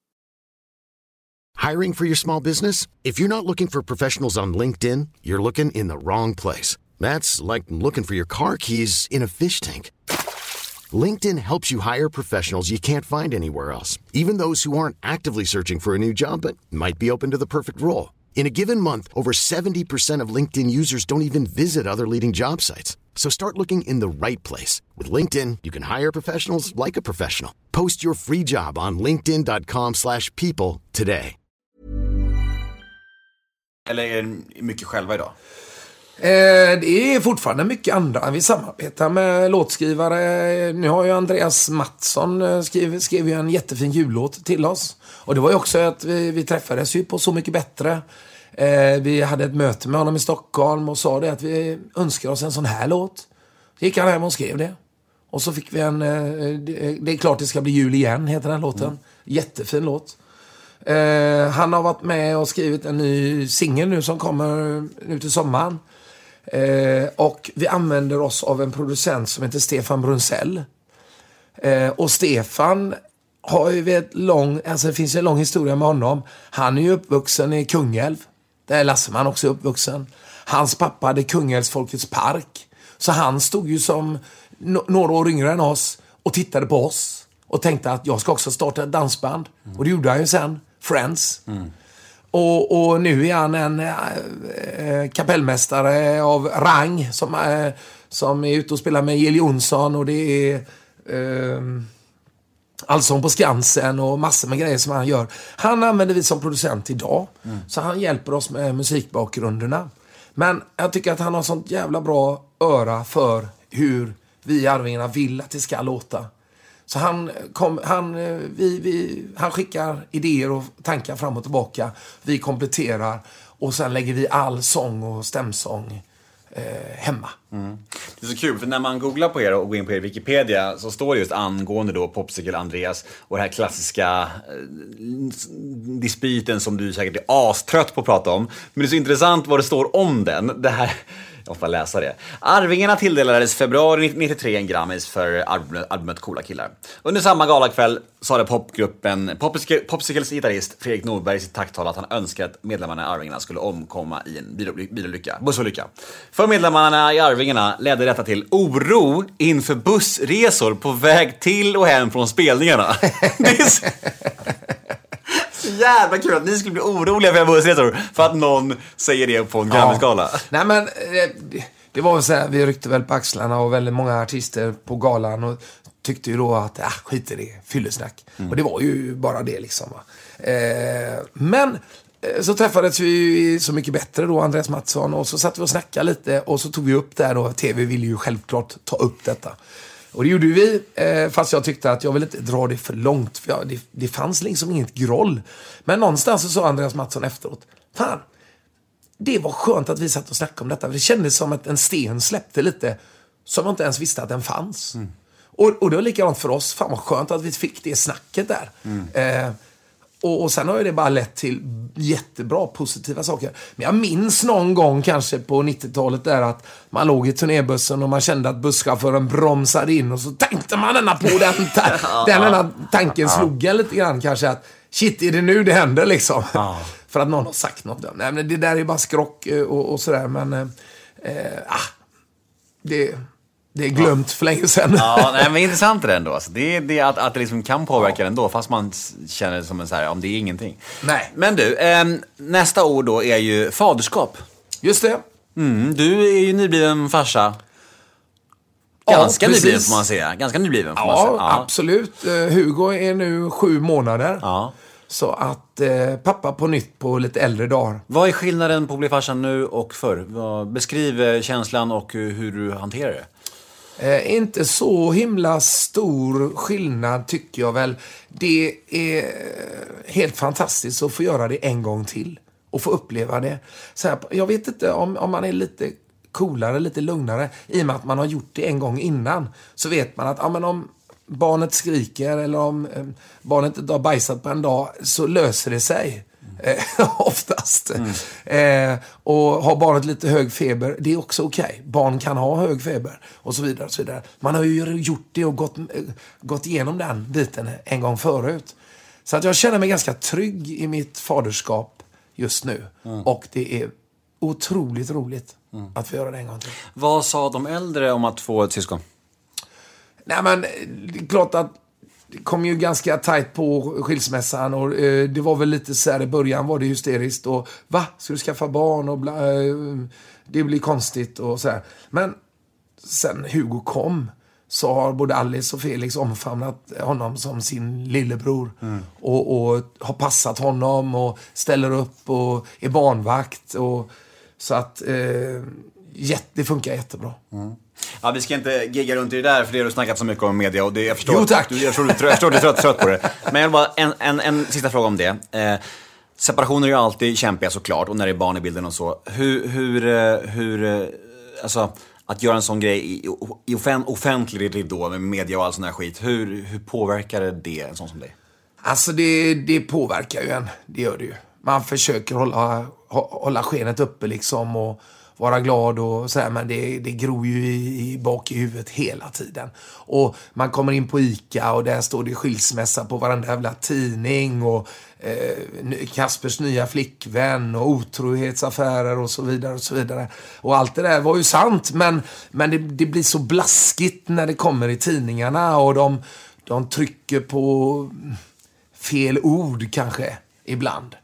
Hiring for your small business? If you're not looking for professionals on LinkedIn, you're looking in the wrong place. That's like looking for your car keys in a fish tank. LinkedIn helps you hire professionals you can't find anywhere else, even those who aren't actively searching for a new job but might be open to the perfect role. In a given month, over seventy percent of LinkedIn users don't even visit other leading job sites. So start looking in the right place. With LinkedIn, you can hire professionals like a professional. Post your free job on linkedin.com slash people today. Eller är det mycket själva idag? Eh, det är fortfarande mycket andra. Vi samarbetar med låtskrivare. Nu har ju Andreas Mattsson skrivit, skrev ju en jättefin jullåt till oss. Och det var ju också att vi, vi träffades ju på Så mycket bättre. Eh, vi hade ett möte med honom i Stockholm och sa det att vi önskar oss en sån här låt. Så gick han hem och skrev det. Och så fick vi en... Eh, det, det är klart det ska bli jul igen, heter den låten. Mm. Jättefin låt. Eh, han har varit med och skrivit en ny singel nu som kommer nu till sommaren. Eh, och vi använder oss av en producent som heter Stefan Brunsell. Eh, och Stefan har ju ett lång, alltså det finns en lång historia med honom. Han är ju uppvuxen i Kungälv. Där är Lasseman också uppvuxen. Hans pappa hade Kungälvs Folkets Park. Så han stod ju som no- några år yngre än oss och tittade på oss. Och tänkte att jag ska också starta ett dansband. Mm. Och det gjorde han ju sen. Friends. Mm. Och, och nu är han en äh, kapellmästare av rang. Som, äh, som är ute och spelar med Jill Johnson. Och det är... Äh, Allsång på Skansen och massor med grejer som han gör. Han använder vi som producent idag. Mm. Så han hjälper oss med musikbakgrunderna. Men jag tycker att han har sånt jävla bra öra för hur vi i Arvingarna vill att det ska låta. Så han, kom, han, vi, vi, han skickar idéer och tankar fram och tillbaka. Vi kompletterar och sen lägger vi all sång och stämsång eh, hemma. Mm. Det är så kul, för när man googlar på er och går in på er Wikipedia så står det just angående då Popsicle Andreas och den här klassiska eh, dispyten som du säkert är astrött på att prata om. Men det är så intressant vad det står om den. Det här... Jag får läsa det. Arvingarna tilldelades februari nittiotre en Grammis för albumet, albumet Coola killar. Under samma galakväll sa hade popgruppen Popsicle, Popsicles gitarrist Fredrik Norberg i sitt tacktal att han önskade att medlemmarna i Arvingarna skulle omkomma i en bilolycka, bussolycka. För medlemmarna i Arvingarna ledde detta till oro inför bussresor på väg till och hem från spelningarna. Det är så... jävla kul att ni skulle bli oroliga för bussresor för att någon säger det på en Grammy-skala. Ja. Nej, men det, det var så här, vi ryckte väl på axlarna och väldigt många artister på galan och tyckte ju då att ah, skit i det, fyllesnack. Mm. Och det var ju bara det liksom. Va? Eh, men så träffades vi Så mycket bättre då, Andreas Mattsson, och så satt vi och snackade lite och så tog vi upp det här då. T V ville ju självklart ta upp detta. Och det gjorde vi, eh, fast jag tyckte att jag ville inte dra det för långt. För jag, det, det fanns liksom inget groll. Men någonstans så sa Andreas Mattsson efteråt, fan, det var skönt att vi satt och snackade om detta. För det kändes som att en sten släppte lite som man inte ens visste att den fanns. Mm. Och, och det var likadant för oss. Fan vad skönt att vi fick det snacket där. Mm. Eh, och, och sen har ju det bara lett till jättebra positiva saker. Men jag minns någon gång kanske på nittiotalet där att man låg i turnébussen och man kände att busschauffören bromsade in och så tänkte man denna på den, ta- den denna tanken slog en lite grann kanske att shit, är det nu det händer liksom? Ja. För att någon har sagt något. Nej, men det där är bara skrock och, och sådär. Men eh, ah, det, det är glömt ja. för länge sedan. Ja, nej, men intressant är det ändå. Alltså, det är det att, att det liksom kan påverka ja. ändå, fast man känner det som en så här, om det är ingenting. Nej. Men du, eh, nästa ord då är ju faderskap. Just det. Mm, du är ju nybliven farsa. Ganska ja, nybliven får man säga. Ganska nybliven får ja, man säga. Ja, absolut. Uh, Hugo är nu sju månader. Ja. Så att eh, pappa på nytt på lite äldre dagar. Vad är skillnaden på att bli farsa nu och förr? Beskriv känslan och hur du hanterar det. Eh, inte så himla stor skillnad tycker jag väl. Det är helt fantastiskt att få göra det en gång till. Och få uppleva det. Så här, jag vet inte om, om man är lite coolare, lite lugnare. I och med att man har gjort det en gång innan. Så vet man att ja, men om barnet skriker eller om eh, barnet inte har bajsat på en dag så löser det sig. Mm. Eh, oftast. Mm. Eh, och har barnet lite hög feber, det är också okej. Okay. Barn kan ha hög feber och så vidare. Och så vidare. Man har ju gjort det och gått, eh, gått igenom den biten en gång förut. Så att jag känner mig ganska trygg i mitt faderskap just nu. Mm. Och det är otroligt roligt mm. att få göra det en gång till. Vad sa de äldre om att få ett syskon? Nej, men det är klart att det kom ju ganska tajt på skilsmässan och eh, det var väl lite så här i början var det hysteriskt och va? Ska du skaffa barn och bla, eh, det blir konstigt och så här. Men sen Hugo kom så har både Alice och Felix omfamnat honom som sin lillebror mm. och, och har passat honom och ställer upp och är barnvakt och så att eh, jätte, det funkar jättebra. Mm. Ja, vi ska inte gigga runt i det där för det har du snackat så mycket om media och det, jag förstår, jo, tack. Du, jag förstår, jag förstår du är trött, trött på det. Men jag vill bara en, en, en sista fråga om det. Eh, separationer är ju alltid kämpiga såklart och när det är barn i bilden och så. Hur, hur, hur alltså att göra en sån grej i, i offen, offentlig ridå med media och all sån här skit, hur, hur påverkar det en sån som dig? Alltså det, det påverkar ju en, det gör det ju. Man försöker hålla, hålla skenet uppe liksom och vara glad och så här, men det, det gror ju i, i bak i huvudet hela tiden. Och man kommer in på Ica och där står det skilsmässa på varandra jävla tidning och eh, Kaspers nya flickvän och otrohetsaffärer och så vidare och så vidare. Och allt det där var ju sant, men, men det, det blir så blaskigt när det kommer i tidningarna och de, de trycker på fel ord kanske ibland.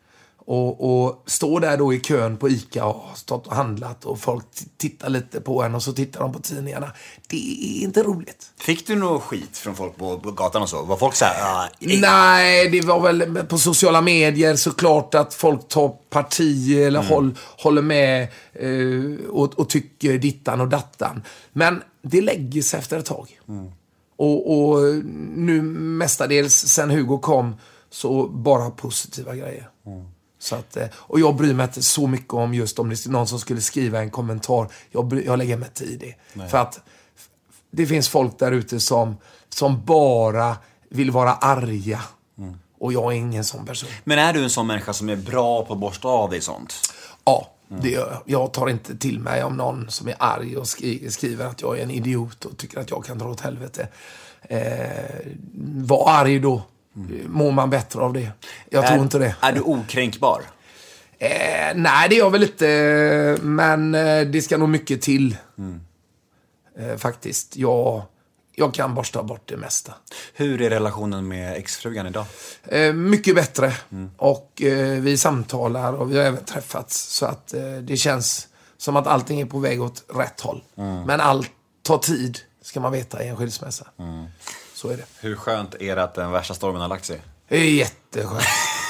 Och, och stå där då i kön på ICA och stått och handlat och folk t- tittar lite på en och så tittar de på tidningarna. Det är inte roligt. Fick du någon skit från folk på, på gatan och så? Var folk så här... Ah, nej, det var väl på sociala medier såklart att folk tar parti eller mm. håll, håller med eh, och, och tycker dittan och dattan. Men det lägger sig efter ett tag. Mm. Och, och nu mestadels sen Hugo kom så bara positiva grejer. Mm. Så att, och jag bryr mig inte så mycket om just om det är någon som skulle skriva en kommentar. Jag, bry, jag lägger mig inte i det. Nej. För att det finns folk där ute som, som bara vill vara arga. Mm. Och jag är ingen sån person. Men är du en sån människa som är bra på att borsta av dig sånt? Ja, det gör jag. Jag tar inte till mig om någon som är arg och skri- skriver att jag är en idiot och tycker att jag kan dra åt helvete. Eh, var arg då. Mm. Mår man bättre av det? Jag är, tror inte det. Är du okränkbar? Eh, nej, det är jag väl inte. Men eh, det ska nog mycket till. Mm. Eh, faktiskt. Jag, jag kan borsta bort det mesta. Hur är relationen med exfrugan idag? Eh, mycket bättre. Mm. Och eh, vi samtalar och vi har även träffats. Så att eh, det känns som att allting är på väg åt rätt håll. Mm. Men allt tar tid, ska man veta, i en skilsmässa. Mm. Så är det. Hur skönt är det att den värsta stormen har lagt sig? Det är jätteskönt.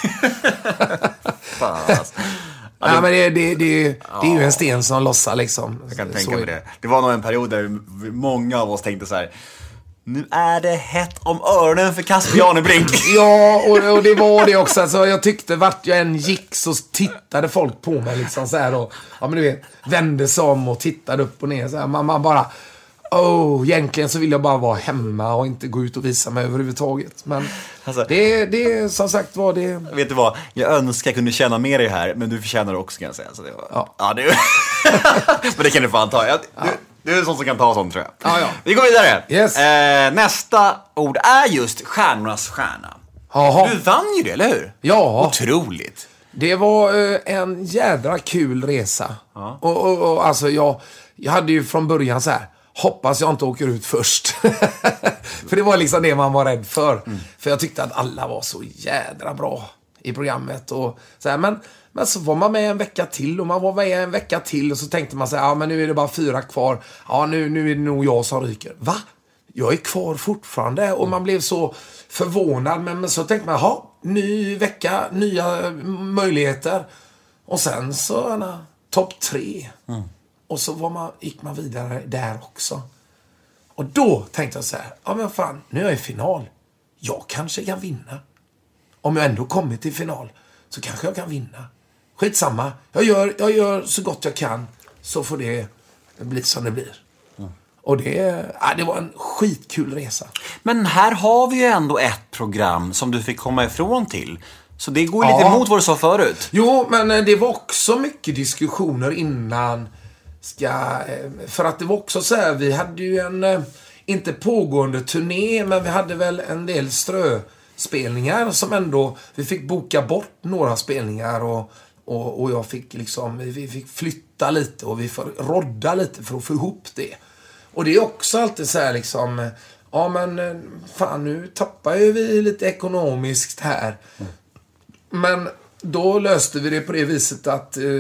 Fan, alltså. Ja, det... Nej, men det, det, det, det ja. är ju en sten som lossar liksom. Jag kan tänka mig det. Det var nog en period där många av oss tänkte så här: nu är det hett om öronen för Casper Janebrink. Ja, och, och det var det också. Alltså, jag tyckte vart jag än gick så tittade folk på mig liksom så här och, ja men du vet, vände sig om och tittade upp och ner så här. Man, man bara... Oh, egentligen så vill jag bara vara hemma och inte gå ut och visa mig överhuvudtaget. Men alltså, det, det som sagt var det... Vet du vad? Jag önskar jag kunde känna mer dig här, men du förtjänar det också, kan jag säga. Så det var... Ja. Ja, det... men det kan du fan ta. Jag, ja. du, du är sån som kan ta sånt, tror jag. Ja, ja. Vi går vidare. Yes. Eh, nästa ord är just stjärnornas stjärna. Aha. Du vann ju det, eller hur? Ja. Otroligt. Det var eh, en jädra kul resa. Ja. Och, och, och alltså jag, jag hade ju från början så här: hoppas jag inte åker ut först. För det var liksom det man var rädd för. Mm. För jag tyckte att alla var så jädra bra i programmet. Och så här, men, men så var man med en vecka till. Och man var med en vecka till. Och så tänkte man så här: ja men nu är det bara fyra kvar. Ja nu, nu är det nog jag som ryker. Va? Jag är kvar fortfarande. Och man blev så förvånad. Men, men så tänkte man, ja, ny vecka, nya möjligheter. Och sen så, na, topp tre. Mm. Och så var man, gick man vidare där också. Och då tänkte jag så här: ja men fan, nu är jag i final. Jag kanske kan vinna. Om jag ändå kommer till final så kanske jag kan vinna. Skitsamma. Jag gör, jag gör så gott jag kan, så får det bli som det blir. Mm. Och det, ja, det var en skitkul resa. Men här har vi ju ändå ett program som du fick komma ifrån till. Så det går ju lite emot vad du sa förut. Jo, men det var också mycket diskussioner innan... Ska, för att det var också så här, vi hade ju en, inte pågående turné, men vi hade väl en del ströspelningar som ändå, vi fick boka bort några spelningar och, och, och jag fick liksom, vi fick flytta lite och vi får rodda lite för att få ihop det. Och det är också alltid så här liksom, ja men fan, nu tappar ju vi lite ekonomiskt här. Mm. Men då löste vi det på det viset att eh,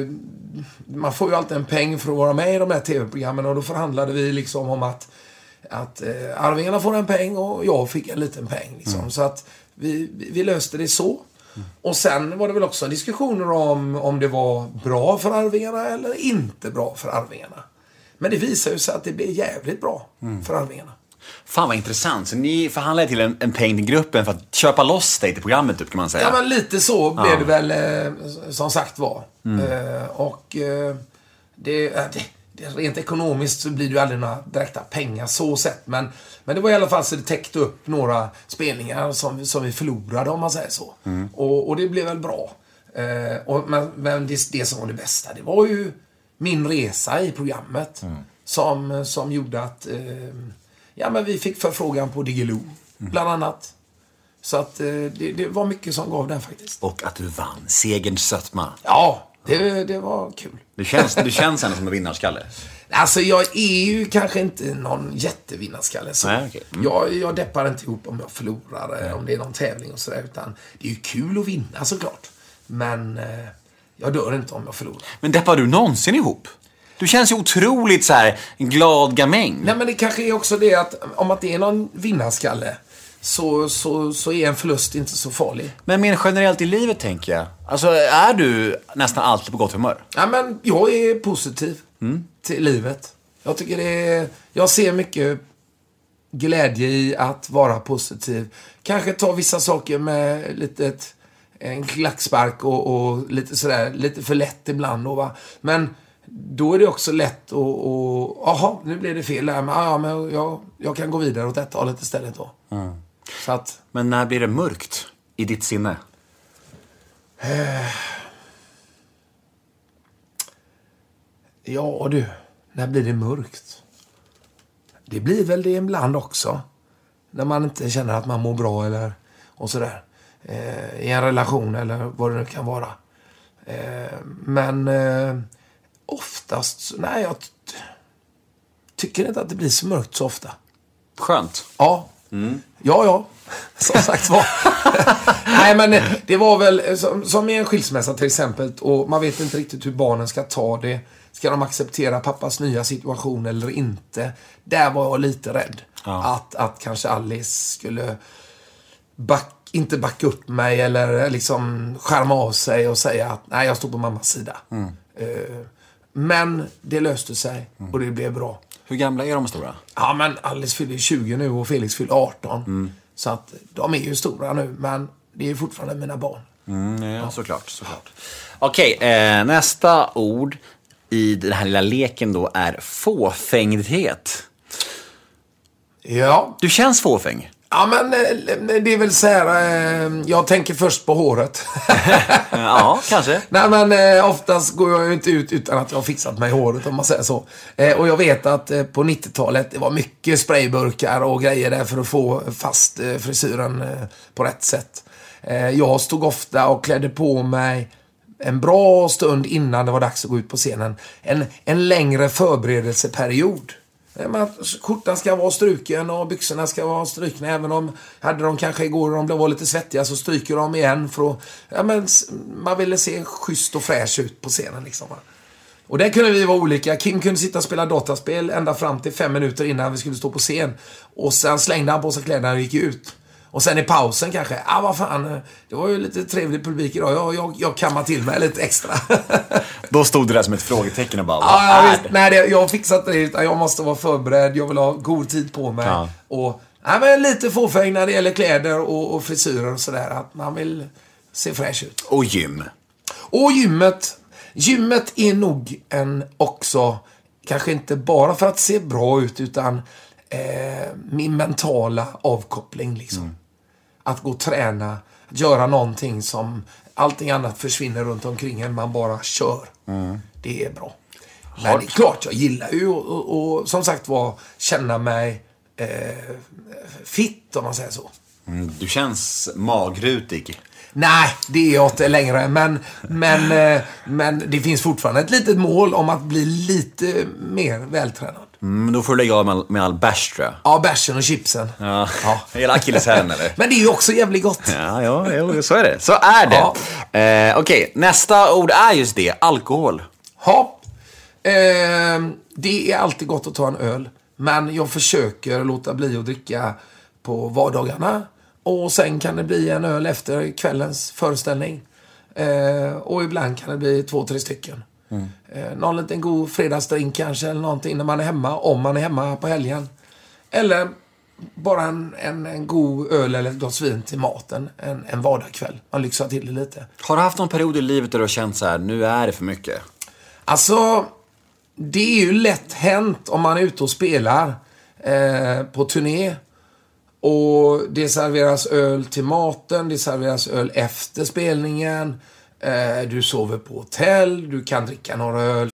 man får ju alltid en peng för att vara med i de här tv-programmen, och då förhandlade vi liksom om att, att eh, Arvingarna får en peng och jag fick en liten peng liksom. Mm. Så att vi, vi löste det så. Mm. Och sen var det väl också diskussioner om om det var bra för Arvingarna eller inte bra för Arvingarna. Men det visar ju sig att det blev jävligt bra mm. för Arvingarna. Fan vad intressant. Så ni förhandlade till en, en peng till gruppen för att köpa loss dig till programmet typ, kan man säga. Ja, men lite så blev ja. det väl eh, som sagt var. Mm. Eh, och eh, det, det, det, rent ekonomiskt så blir det ju aldrig några direkta pengar så sett. Men, men det var i alla fall så det täckte upp några spelningar som, som vi förlorade, om man säger så. Mm. Och, och det blev väl bra. Eh, och, men men det, det som var det bästa, det var ju min resa i programmet. Mm. Som, som gjorde att... Eh, Ja, men vi fick förfrågan på Diggiloo, bland annat. Så att eh, det, det var mycket som gav den faktiskt. Och att du vann. Segerns sötma. Ja, det, det var kul. Du känns, du känns ändå som en vinnarskalle. Alltså, jag är ju kanske inte någon jättevinnarskalle. Så. Nej, okay. mm. jag, jag deppar inte ihop om jag förlorar, mm. om det är någon tävling och sådär. Utan det är ju kul att vinna, såklart. Men eh, jag dör inte om jag förlorar. Men deppar du någonsin ihop? Du känns ju otroligt så här en glad gamäng. Nej, men det kanske är också det att om att det är någon vinnarskalle så, så, så är en förlust inte så farlig. Men mer generellt i livet tänker jag. Alltså är du nästan alltid på gott humör? Ja, men jag är positiv mm. till livet. Jag tycker det är, jag ser mycket glädje i att vara positiv. Kanske ta vissa saker med lite en klackspark och, och lite sådär, lite för lätt ibland då, va. Men då är det också lätt att, och, aha, nu blev det fel där, men, ja, men jag, jag kan gå vidare åt detta hållet istället då. Mm. Så att, men när blir det mörkt i ditt sinne? Eh, ja du, när blir det mörkt? Det blir väl det ibland också. När man inte känner att man mår bra eller och sådär. Eh, I en relation eller vad det nu kan vara. Eh, men eh, oftast, nej jag t- tycker inte att det blir så mörkt så ofta. Skönt. Ja. Mm. Ja, ja. Som sagt var. Nej, men det var väl som, som i en skilsmässa till exempel. Och man vet inte riktigt hur barnen ska ta det. Ska de acceptera pappas nya situation eller inte? Där var jag lite rädd. Ja. Att, att kanske Alice skulle back, inte backa upp mig eller liksom skärma av sig och säga att nej, jag står på mammas sida. Mm. Uh, men det löste sig och det blev bra. Hur gamla är de stora? Ja, men Alice fyller tjugo nu och Felix fyller arton. Mm. Så att de är ju stora nu, men det är fortfarande mina barn. Mm, ja, såklart, såklart. Okej, eh, nästa ord i den här lilla leken då är fåfängdhet. Ja. Du känns fåfäng. Ja, men det är väl så här, jag tänker först på håret. Ja, kanske. Nej, men oftast går jag ju inte ut utan att jag har fixat mig i håret, om man säger så. Och jag vet att på nittiotalet det var mycket sprayburkar och grejer där för att få fast frisyren på rätt sätt. Jag stod ofta och klädde på mig en bra stund innan det var dags att gå ut på scenen. En, en längre förberedelseperiod. Skjortan ska vara struken och byxorna ska vara strukna. Även om hade de kanske igår och de var lite svettiga så stryker de igen för att, ja, men man ville se schysst och fräsch ut på scenen liksom. Och där kunde vi vara olika. Kim kunde sitta och spela dataspel ända fram till fem minuter innan vi skulle stå på scen. Och sen slängde han på sig kläderna och gick ut. Och sen i pausen kanske, ja ah, vad fan, det var ju lite trevlig publik idag. Jag, jag, jag kammar till mig lite extra. Då stod det där som ett frågetecken och bara, vad ja, är visst, nej, det, jag har fixat det, utan jag måste vara förberedd. Jag vill ha god tid på mig. Ja. Och nej, men lite fåfäng när det gäller kläder och, och frisyrer och sådär. Att man vill se fräsch ut. Och gym. Och gymmet. Gymmet är nog en också, kanske inte bara för att se bra ut, utan eh, min mentala avkoppling liksom. Mm. Att gå och träna, att göra någonting som allting annat försvinner runt omkring en, man bara kör. Mm. Det är bra. Men det är klart, jag gillar ju och, och, och som sagt var känna mig eh, fit, om man säger så. Mm, du känns magrutig. Nej, det är jag inte längre. Men, men, eh, men det finns fortfarande ett litet mål om att bli lite mer vältränad. Mm, då får du lägga av med, med all bärs, tror jag. Ja, bärsen och chipsen. Ja, ja. Hela akilleshälen, eller? Men det är ju också jävligt gott. Ja, ja, ja, så är det. Så är det. Ja. Eh, Okej, okay. Nästa ord är just det. Alkohol. Ja. Eh, det är alltid gott att ta en öl. Men jag försöker låta bli att dricka på vardagarna. Och sen kan det bli en öl efter kvällens föreställning. Eh, och ibland kan det bli två, tre stycken. Mm. Eh, någon liten god fredagsdrink kanske, eller någonting när man är hemma, om man är hemma på helgen. Eller bara en, en, en god öl eller ett gott vin till maten en, en vardagskväll. Man lyxar till det lite. Har du haft någon period i livet där du har känt så här, nu är det för mycket? Alltså, det är ju lätt hänt om man är ute och spelar eh, på turné. Och det serveras öl till maten, det serveras öl efter spelningen. Eh, du sover på hotell, du kan dricka några öl.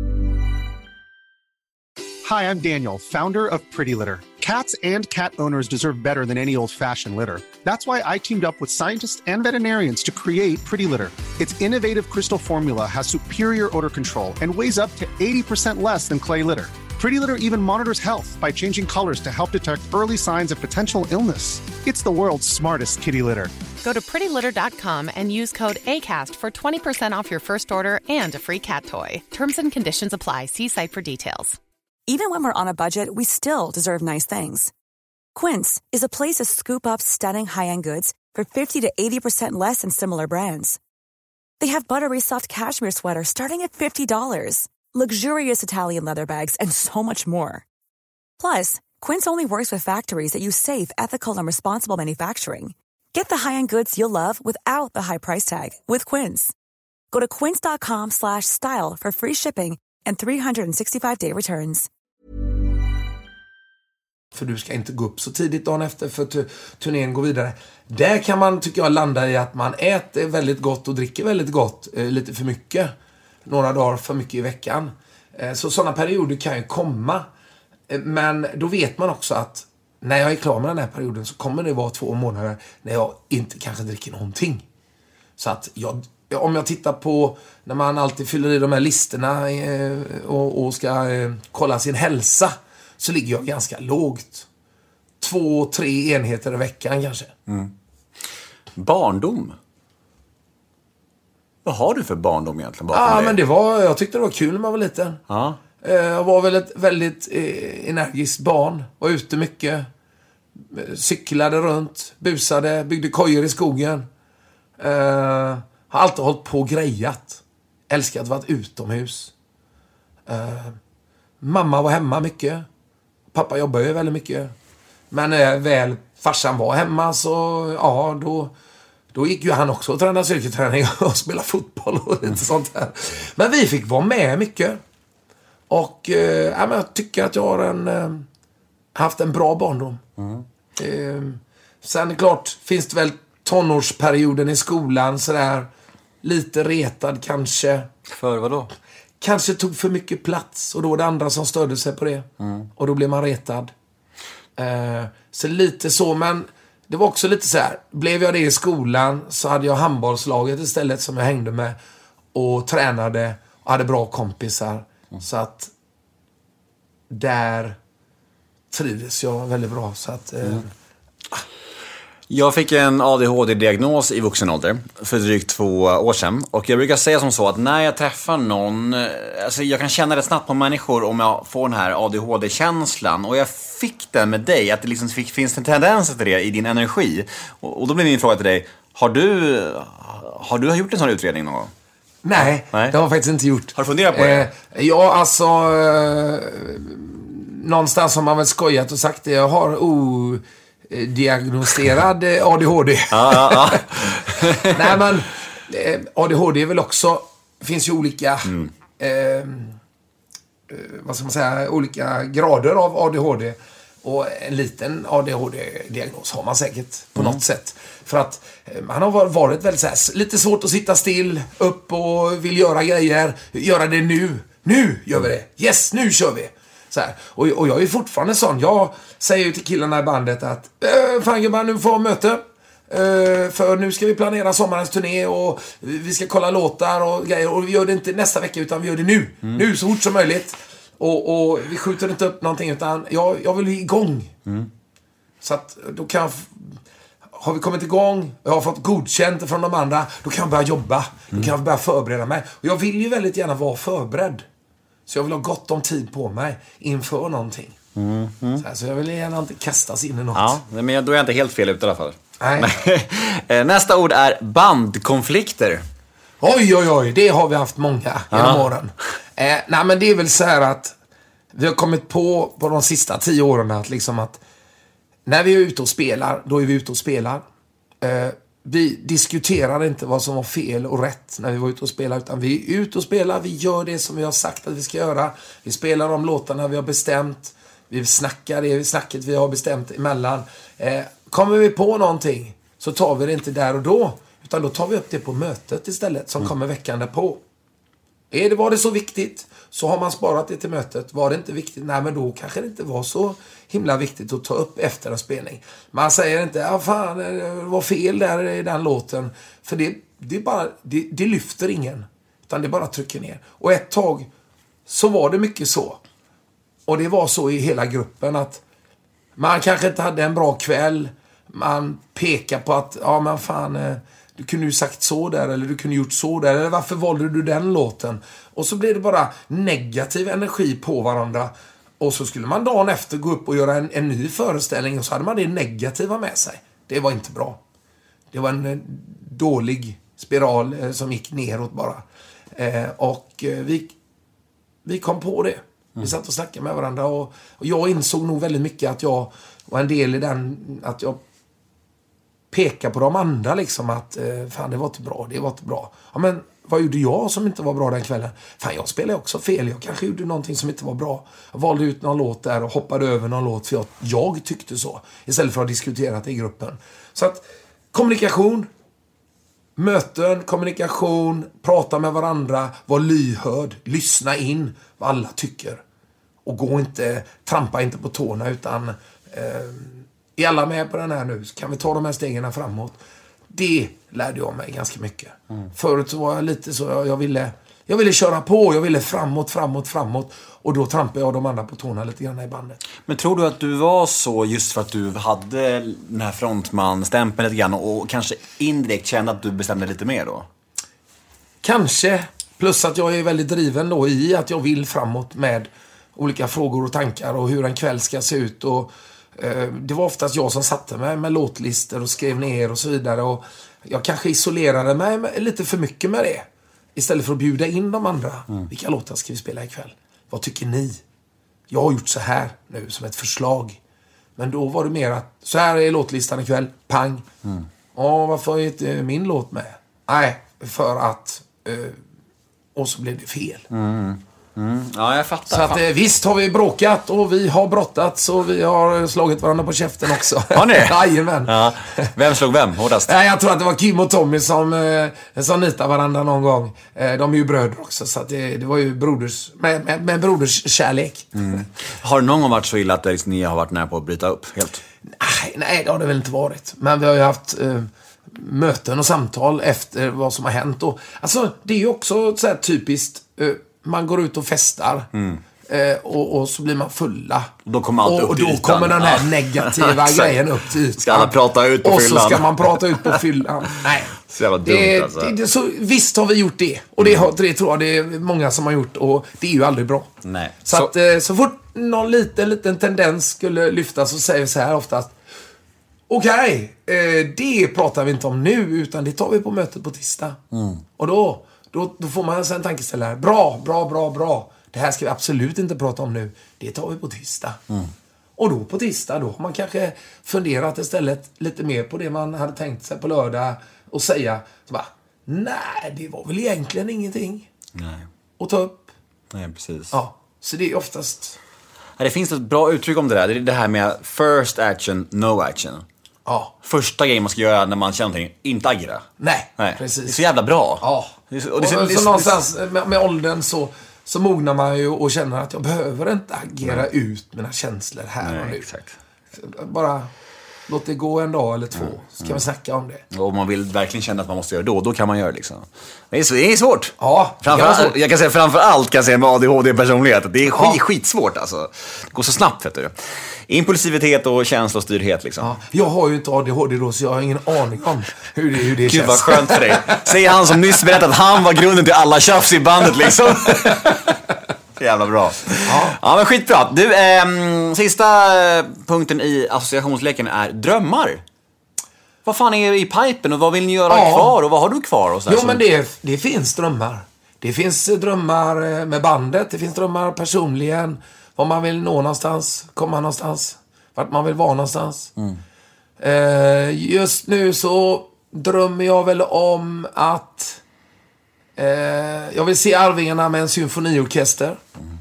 Hi, I'm Daniel, founder of Pretty Litter. Cats and cat owners deserve better than any old-fashioned litter. That's why I teamed up with scientists and veterinarians to create Pretty Litter. Its innovative crystal formula has superior odor control and weighs up to eighty percent less than clay litter. Pretty Litter even monitors health by changing colors to help detect early signs of potential illness. It's the world's smartest kitty litter. Go to pretty litter dot com and use code ACAST for twenty percent off your first order and a free cat toy. Terms and conditions apply. See site for details. Even when we're on a budget, we still deserve nice things. Quince is a place to scoop up stunning high-end goods for fifty to eighty percent less than similar brands. They have buttery soft cashmere sweaters starting at fifty dollars, luxurious Italian leather bags, and so much more. Plus, Quince only works with factories that use safe, ethical, and responsible manufacturing. Get the high-end goods you'll love without the high price tag with Quince. Go to quince dot com slash style for free shipping and three sixty-five day returns. För du ska inte gå upp så tidigt dagen efter för att turnén går vidare. Där kan man, tycker jag, landa i att man äter väldigt gott och dricker väldigt gott. Eh, lite för mycket. Några dagar för mycket i veckan. Eh, så sådana perioder kan ju komma. Eh, men då vet man också att när jag är klar med den här perioden så kommer det vara två månader när jag inte kanske dricker någonting. Så att jag, om jag tittar på när man alltid fyller i de här listorna eh, och, och ska eh, kolla sin hälsa, så ligger jag ganska lågt. Två, tre enheter i veckan kanske. Mm. Barndom? Vad har du för barndom egentligen bakom Ja, dig? men det var, jag tyckte det var kul när man var liten. Ja. Jag var väl ett väldigt eh, energiskt barn. Var ute mycket. Cyklade runt. Busade. Byggde kojor i skogen. Eh, har alltid hållit på och grejat. Älskat att vara utomhus. Eh, mamma var hemma mycket. Pappa jobbade ju väldigt mycket. Men eh, väl farsan var hemma så ja, då, då gick ju han också och tränade styrketräning och spelade fotboll och lite sånt där. Men vi fick vara med mycket. Och eh, ja, men jag tycker att jag har en, eh, haft en bra barndom. Mm. Eh, sen är klart, finns det väl tonårsperioden i skolan sådär, lite retad kanske. För vad då? Kanske tog för mycket plats och då var det andra som störde sig på det. Mm. Och då blev man retad. Eh, så lite så, men det var också lite så här. Blev jag det i skolan så hade jag handbollslaget istället som jag hängde med och tränade och hade bra kompisar. Mm. Så att där trivdes jag väldigt bra. Så att, eh, mm. Jag fick en A D H D-diagnos i vuxen ålder för drygt två år sedan. Och jag brukar säga som så att när jag träffar någon, alltså jag kan känna det snabbt på människor om jag får den här A D H D-känslan. Och jag fick den med dig, att det liksom fick, finns en tendens till det i din energi. Och, och då blir min fråga till dig, har du, har du gjort en sån utredning någon gång? Nej, Nej, det har jag faktiskt inte gjort. Har du funderat på det? Eh, ja, alltså... Eh, någonstans har man väl skojat och sagt det. Jag har odiagnostiserad A D H D. Ja, ja, ja. Nej, men eh, A D H D är väl också... Det finns ju olika... Mm. Eh, vad ska man säga? Olika grader av A D H D. Och en liten A D H D-diagnos har man säkert på mm. något sätt. För att man har varit väldigt så här, lite svårt att sitta still, upp och vill göra grejer. Göra det nu. Nu gör vi det. Yes, nu kör vi. Så här. Och, och jag är fortfarande sån. Jag säger ju till killarna i bandet att äh, fan gubbar, nu får vi möte. Uh, för nu ska vi planera sommarens turné och vi ska kolla låtar och grejer. Och vi gör det inte nästa vecka utan vi gör det nu. Mm. Nu så fort som möjligt. Och, och vi skjuter inte upp någonting utan jag, jag vill igång. Mm. Så att då kan jag... Har vi kommit igång, jag har fått godkänt från de andra, då kan jag börja jobba. Mm. Då kan jag börja förbereda mig. Och jag vill ju väldigt gärna vara förberedd. Så jag vill ha gott om tid på mig inför någonting. Mm. Mm. Så, här, så jag vill gärna inte kastas in i något. Ja, men då är jag inte helt fel ut i alla fall. Nej. Nästa ord är bandkonflikter. Oj, oj, oj. Det har vi haft många genom åren. Eh, nej, men det är väl så här att vi har kommit på på de sista tio åren att liksom att när vi är ute och spelar, då är vi ute och spelar. Eh, vi diskuterar inte vad som var fel och rätt när vi var ute och spelar, utan vi är ute och spelar, vi gör det som vi har sagt att vi ska göra. Vi spelar de låtarna vi har bestämt. Vi snackar det snacket vi har bestämt emellan. Eh, kommer vi på någonting så tar vi det inte där och då, utan då tar vi upp det på mötet istället som mm. kommer veckan därpå. Är det, var det så viktigt så har man sparat det till mötet. Var det inte viktigt, nej men då kanske det inte var så himla viktigt att ta upp efter en spelning. Man säger inte, ja fan, det var fel där i den låten. För det, det, är bara, det, det lyfter ingen. Utan det bara trycker ner. Och ett tag så var det mycket så. och det var så i hela gruppen att man kanske inte hade en bra kväll. Man pekar på att, ja men fan, eh, du kunde ju sagt så där, eller du kunde gjort så där, eller varför valde du den låten? Och så blev det bara negativ energi på varandra. Och så skulle man dagen efter gå upp och göra en, en ny föreställning, och så hade man det negativa med sig. Det var inte bra. Det var en eh, dålig spiral eh, som gick neråt bara. Eh, och eh, vi, vi kom på det. Vi satt och snackade med varandra, och, och jag insåg nog väldigt mycket att jag var en del i den, att jag pekar på de andra liksom, att eh, fan det var inte bra, det var inte bra. Ja, men vad gjorde jag som inte var bra den kvällen? Fan, jag spelade också fel, jag kanske gjorde någonting som inte var bra. Jag valde ut någon låt där och hoppade över någon låt för jag, jag tyckte så, istället för att diskutera det i gruppen. Så att kommunikation, möten, kommunikation, prata med varandra, var lyhörd, lyssna in vad alla tycker. Och gå inte, trampa inte på tårna, utan eh, är alla med på den här nu? Kan vi ta de här stegen framåt? Det lärde jag mig ganska mycket. Mm. Förut så var jag lite så, jag, jag ville jag ville köra på, jag ville framåt, framåt, framåt. Och då trampade jag de andra på tårna lite grann i bandet. Men tror du att du var så just för att du hade den här frontman-stämpeln lite grann, och kanske indirekt kände att du bestämde lite mer då? Kanske. Plus att jag är väldigt driven då i att jag vill framåt med olika frågor och tankar och hur en kväll ska se ut. Och eh, det var oftast jag som satte mig med låtlister och skrev ner och så vidare. Och jag kanske isolerade mig med, lite för mycket med det. Istället för att bjuda in de andra. Mm. Vilka låtar ska vi spela ikväll? Vad tycker ni? Jag har gjort så här nu som ett förslag. Men då var det mer att så här är låtlistan ikväll. Pang. Mm. Ja, varför är inte min låt med? Nej, för att... Eh, och så blev det fel. Mm. Mm. Ja, jag fattar. Så att, eh, visst har vi bråkat och vi har brottats och vi har slagit varandra på käften också. Har ni? Jajamän. Ja. Vem slog vem hårdast? Nej, jag tror att det var Kim och Tommy som, eh, som nitade varandra någon gång. Eh, de är ju bröder också, så att det, det var ju broders, med, med, med broders kärlek. Mm. Har det någon gång varit så illa att ni har varit nära på att bryta upp helt? Nej, nej, det har det väl inte varit. Men vi har ju haft... Eh, möten och samtal efter vad som har hänt. Och, alltså, det är ju också så här typiskt, uh, man går ut och festar mm. uh, och, och så blir man fulla. Då kommer allt och, upp till och då ytan. kommer den här negativa grejen upp till ytan. Ska alla prata ut på och fyllan? Och så ska man prata ut på fyllan. Nej. Så jävla dumt det, alltså. det, det, så, visst har vi gjort det. Och det, har, det tror jag det är många som har gjort. Och det är ju aldrig bra. Nej. Så, så... att uh, så fort någon liten, liten tendens skulle lyftas, så säger vi så här oftast: Okej, okay, eh, det pratar vi inte om nu, utan det tar vi på mötet på tisdag. Mm. Och då, då, då får man en tankeställare. Bra, bra, bra, bra. Det här ska vi absolut inte prata om nu. Det tar vi på tisdag. Mm. Och då på tisdag, då har man kanske funderat istället lite mer på det man hade tänkt sig på lördag. Och säga, så bara, nej, det var väl egentligen ingenting. Nej. Och ta upp. Nej, precis. Ja, så det är oftast... Det finns ett bra uttryck om det där. Det är det här med first action, no action. Ja. Första grejen man ska göra när man känner någonting, inte agera. Nej, Nej, precis. Det är så jävla bra. Ja. Det är så, och det är så, så, det är så, så någonstans med, med åldern så, så mognar man ju och känner att jag behöver inte agera Nej. ut mina känslor här Nej, och nu. Exakt. Bara låt det gå en dag eller två, mm. så kan mm. vi snacka om det. Och om man vill verkligen känna att man måste göra det då, då kan man göra det liksom. Det är, så, det är svårt. Ja, framförallt, svårt. Jag kan säga framförallt kan jag säga med A D H D-personlighet. Det är skit, ja. skitsvårt alltså. Det går så snabbt, vet du. Impulsivitet och känslostyrhet liksom. Ja, jag har ju inte A D H D då, så jag har ingen aning om hur det, hur det Gud, känns. Gud vad skönt för dig. Säger han som nyss berättat att han var grunden till alla tjafs i bandet liksom. Jävla bra. Ja. ja, men skitbra. Du, eh, sista punkten i associationsleken är drömmar. Vad fan är i pipen och vad vill ni göra ja. kvar och vad har du kvar? Och så jo, så... men det, det finns drömmar. Det finns drömmar med bandet. Det finns drömmar personligen. Vad man vill nå någonstans, komma någonstans. Vart man vill vara någonstans. Mm. Eh, just nu så drömmer jag väl om att eh, jag vill se Arvingarna med en symfoniorkester. Mm.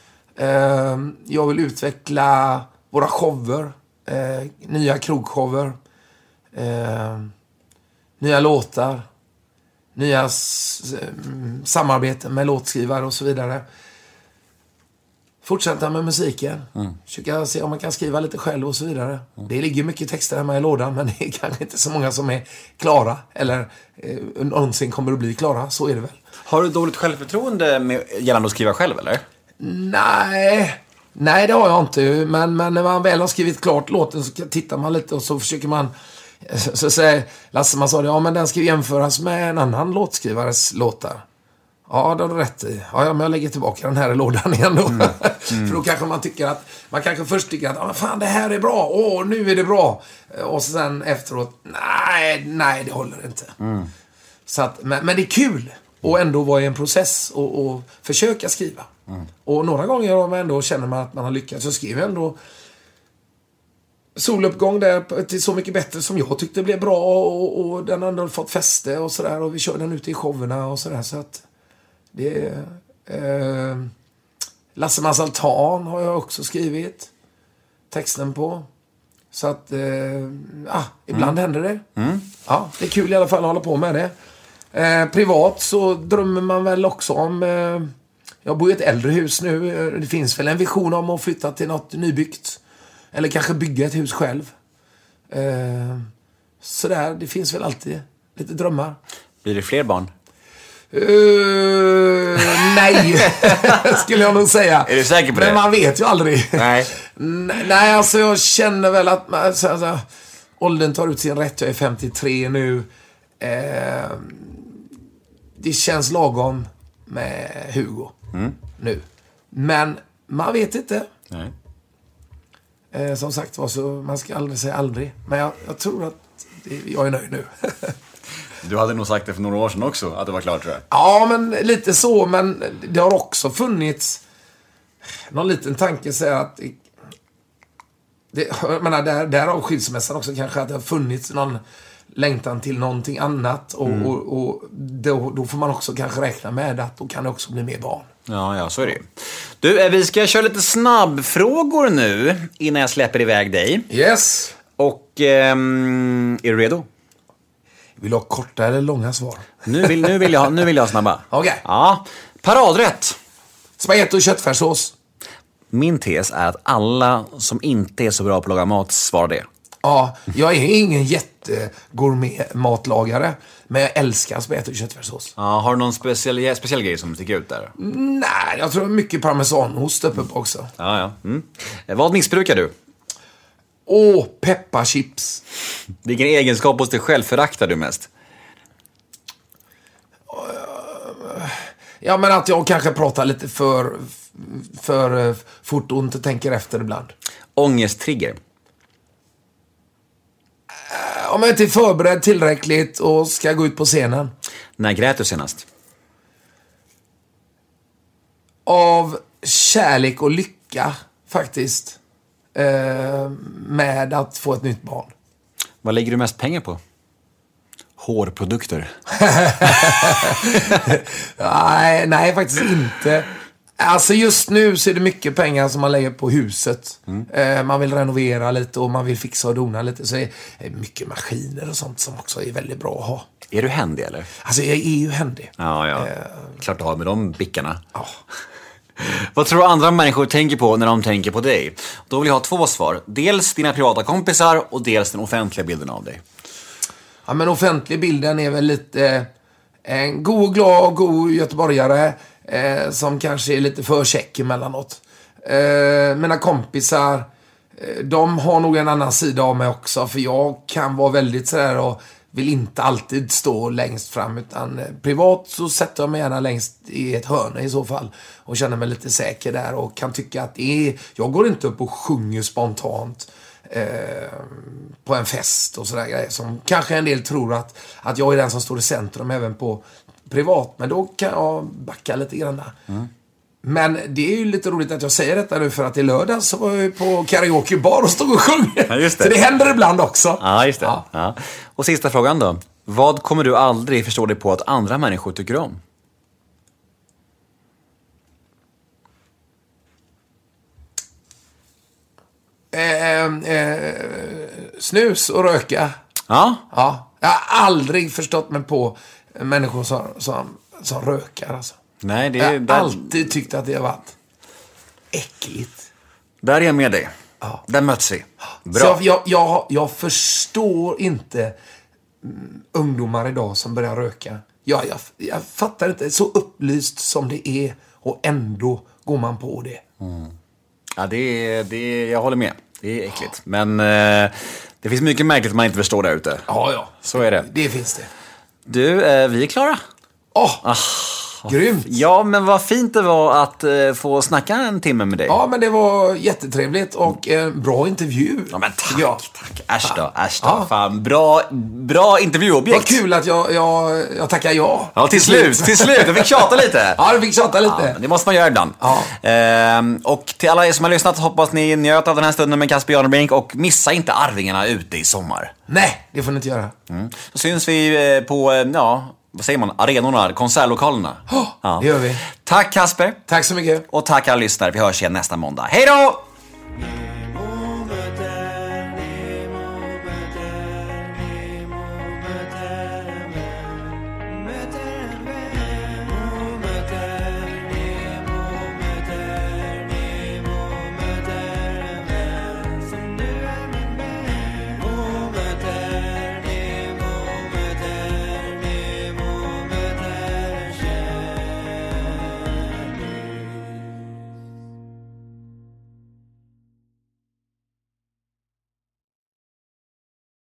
Eh, jag vill utveckla våra shower. Eh, nya krogshower. Eh, nya låtar. Nya s- samarbeten med låtskrivare och så vidare. Fortsätta med musiken. Mm. Försöka se om man kan skriva lite själv och så vidare. Mm. Det ligger mycket texter hemma i lådan, men det är kanske inte så många som är klara. Eller eh, någonsin kommer att bli klara. Så är det väl. Har du dåligt självförtroende med gällande att skriva själv, eller? Nej. Nej, det har jag inte. Men, men när man väl har skrivit klart låten så tittar man lite och så försöker man... Så, så säger Lasse, man sa det, ja men den ska jämföras med en annan låtskrivares låtar. Ja, det har du rätt i. Ja, men jag lägger tillbaka den här i lådan igen då. Mm. Mm. För då kanske man tycker att... Man kanske först tycker att, ja, fan det här är bra. Åh, nu är det bra. Och sen efteråt, nej, nej, det håller inte. Mm. Så att, men, men det är kul. Och ändå vara i en process och, och försöka skriva. Mm. Och några gånger om man ändå känner man att man har lyckats, så skriver jag ändå soluppgång där till Så mycket bättre som jag tyckte blev bra. Och, och den har ändå fått fäste och sådär. Och vi kör den ute i showerna och sådär. Så att det är... Eh, Lasse Mass Altan har jag också skrivit texten på. Så att, eh, ah, ibland mm. händer det. Mm. Ja, det är kul i alla fall att hålla på med det. Eh, privat så drömmer man väl också om... Eh, jag bor i ett äldre hus nu. Det finns väl en vision om att flytta till något nybyggt. Eller kanske bygga ett hus själv. Eh, sådär, det finns väl alltid lite drömmar. Blir det fler barn? Uh, nej, skulle jag nog säga. Är du säker på det? Men man vet ju aldrig. Nej. Nej, alltså jag känner väl att man, alltså, alltså, åldern tar ut sin rätt. Jag är femtiotre nu. Eh, det känns lagom med Hugo mm. nu. Men man vet inte. Nej. Eh, som sagt var, så man ska aldrig säga aldrig. Men jag, jag tror att det, jag är nöjd nu. Du hade nog sagt det för några år sedan också, att det var klart, tror jag. Ja, men lite så. Men det har också funnits någon liten tanke så att det, det, jag menar, där, där har skilsmässan också kanske, att det har funnits någon längtan till någonting annat. Och, mm. och, och då, då får man också kanske räkna med att då kan det också bli mer barn. Ja, ja, så är det. Du, vi ska köra lite snabbfrågor nu innan jag släpper iväg dig. Yes. Och ehm, är du redo? Vill du ha korta eller långa svar? Nu vill, nu vill, jag, nu vill jag ha snabba. Okej. Okay. Ja. Paradrätt. Spagetti och köttfärssås. Min tes är att alla som inte är så bra på att laga mat svarar det. Ja, jag är ingen jättegourmet-matlagare. Men jag älskar spagetti och köttfärssås. Ja, har du någon speciell, speciell grej som sticker ut där? Nej, jag tror mycket parmesanost uppe på också. Ja, ja. Mm. Vad missbrukar du? Åh, pepparchips. Vilken egenskap hos dig själv föraktar du mest? Ja, men att jag kanske pratar lite för, för fort och inte tänker efter ibland. Ångesttrigger. Om jag inte är förberedd tillräckligt och ska gå ut på scenen. När grät du senast? Av kärlek och lycka, faktiskt. Eh, med att få ett nytt barn. Vad lägger du mest pengar på? Hårprodukter. nej, nej, faktiskt inte. Alltså just nu så är det mycket pengar som man lägger på huset. Mm. Eh, man vill renovera lite och man vill fixa och dona lite. Så är det mycket maskiner och sånt som också är väldigt bra att ha. Är du händig eller? Alltså jag är ju händig. Ja, ja. Eh, Klart du har med de bickarna. Ja. Vad tror du andra människor tänker på när de tänker på dig? Då vill jag ha två svar. Dels dina privata kompisar och dels den offentliga bilden av dig. Ja, men offentliga bilden är väl lite en god, glad och god göteborgare eh, som kanske är lite för check emellanåt. Eh, mina kompisar, eh, de har nog en annan sida av mig också. För jag kan vara väldigt sådär och vill inte alltid stå längst fram, utan privat så sätter jag mig gärna längst i ett hörn i så fall och känner mig lite säker där och kan tycka att det är, jag går inte upp och sjunger spontant eh, på en fest och sådär grejer som kanske en del tror att, att jag är den som står i centrum även på privat, men då kan jag backa lite grann där. Mm. Men det är ju lite roligt att jag säger detta nu, för att i lördag så var jag på karaokebar och stod och sjöng. Ja, just det. Så det händer ibland också. Ja, just det. Ja. Ja. Och sista frågan då. Vad kommer du aldrig förstå dig på att andra människor tycker om? Eh, eh, snus och röka. Ja? Ja. Jag har aldrig förstått mig på människor som, som, som rökar alltså. Nej, det är, jag har där... alltid tyckt att det har varit äckligt. Där är jag med dig. Ja. Där möts vi. Bra. Så jag, jag, jag, jag förstår inte mm, ungdomar idag som börjar röka. Jag, jag, jag fattar inte. Så upplyst som det är och ändå går man på det. Mm. Ja, det är, det är, jag håller med. Det är äckligt. Men eh, det finns mycket märkligt man inte förstår där ute. Ja, ja. Så är det. Det finns det. Du, eh, vi är klara. Åh, oh, ah, grymt. Ja, men vad fint det var att eh, få snacka en timme med dig. Ja, men det var jättetrevligt och en eh, bra intervju. Ja, men tack, ja. tack. Äsch då, äsch då. Ja. Fan, bra, bra intervjuobjekt. Vad kul att jag, jag, jag tackar ja. Ja, till slut, till slut. Jag fick tjata lite. Ja, du fick tjata lite. Ja, det måste man göra ibland. Ja. Ehm, och till alla er som har lyssnat, hoppas ni njöt av den här stunden med Casper Janebrink. Och missa inte Arvingarna ute i sommar. Nej, det får ni inte göra. Mm. Så syns vi på, ja... Vad säger man? Arenorna, konsertlokalerna. Oh, ja. Det gör vi. Tack Casper. Tack så mycket. Och tack alla lyssnare. Vi hörs igen nästa måndag. Hej då!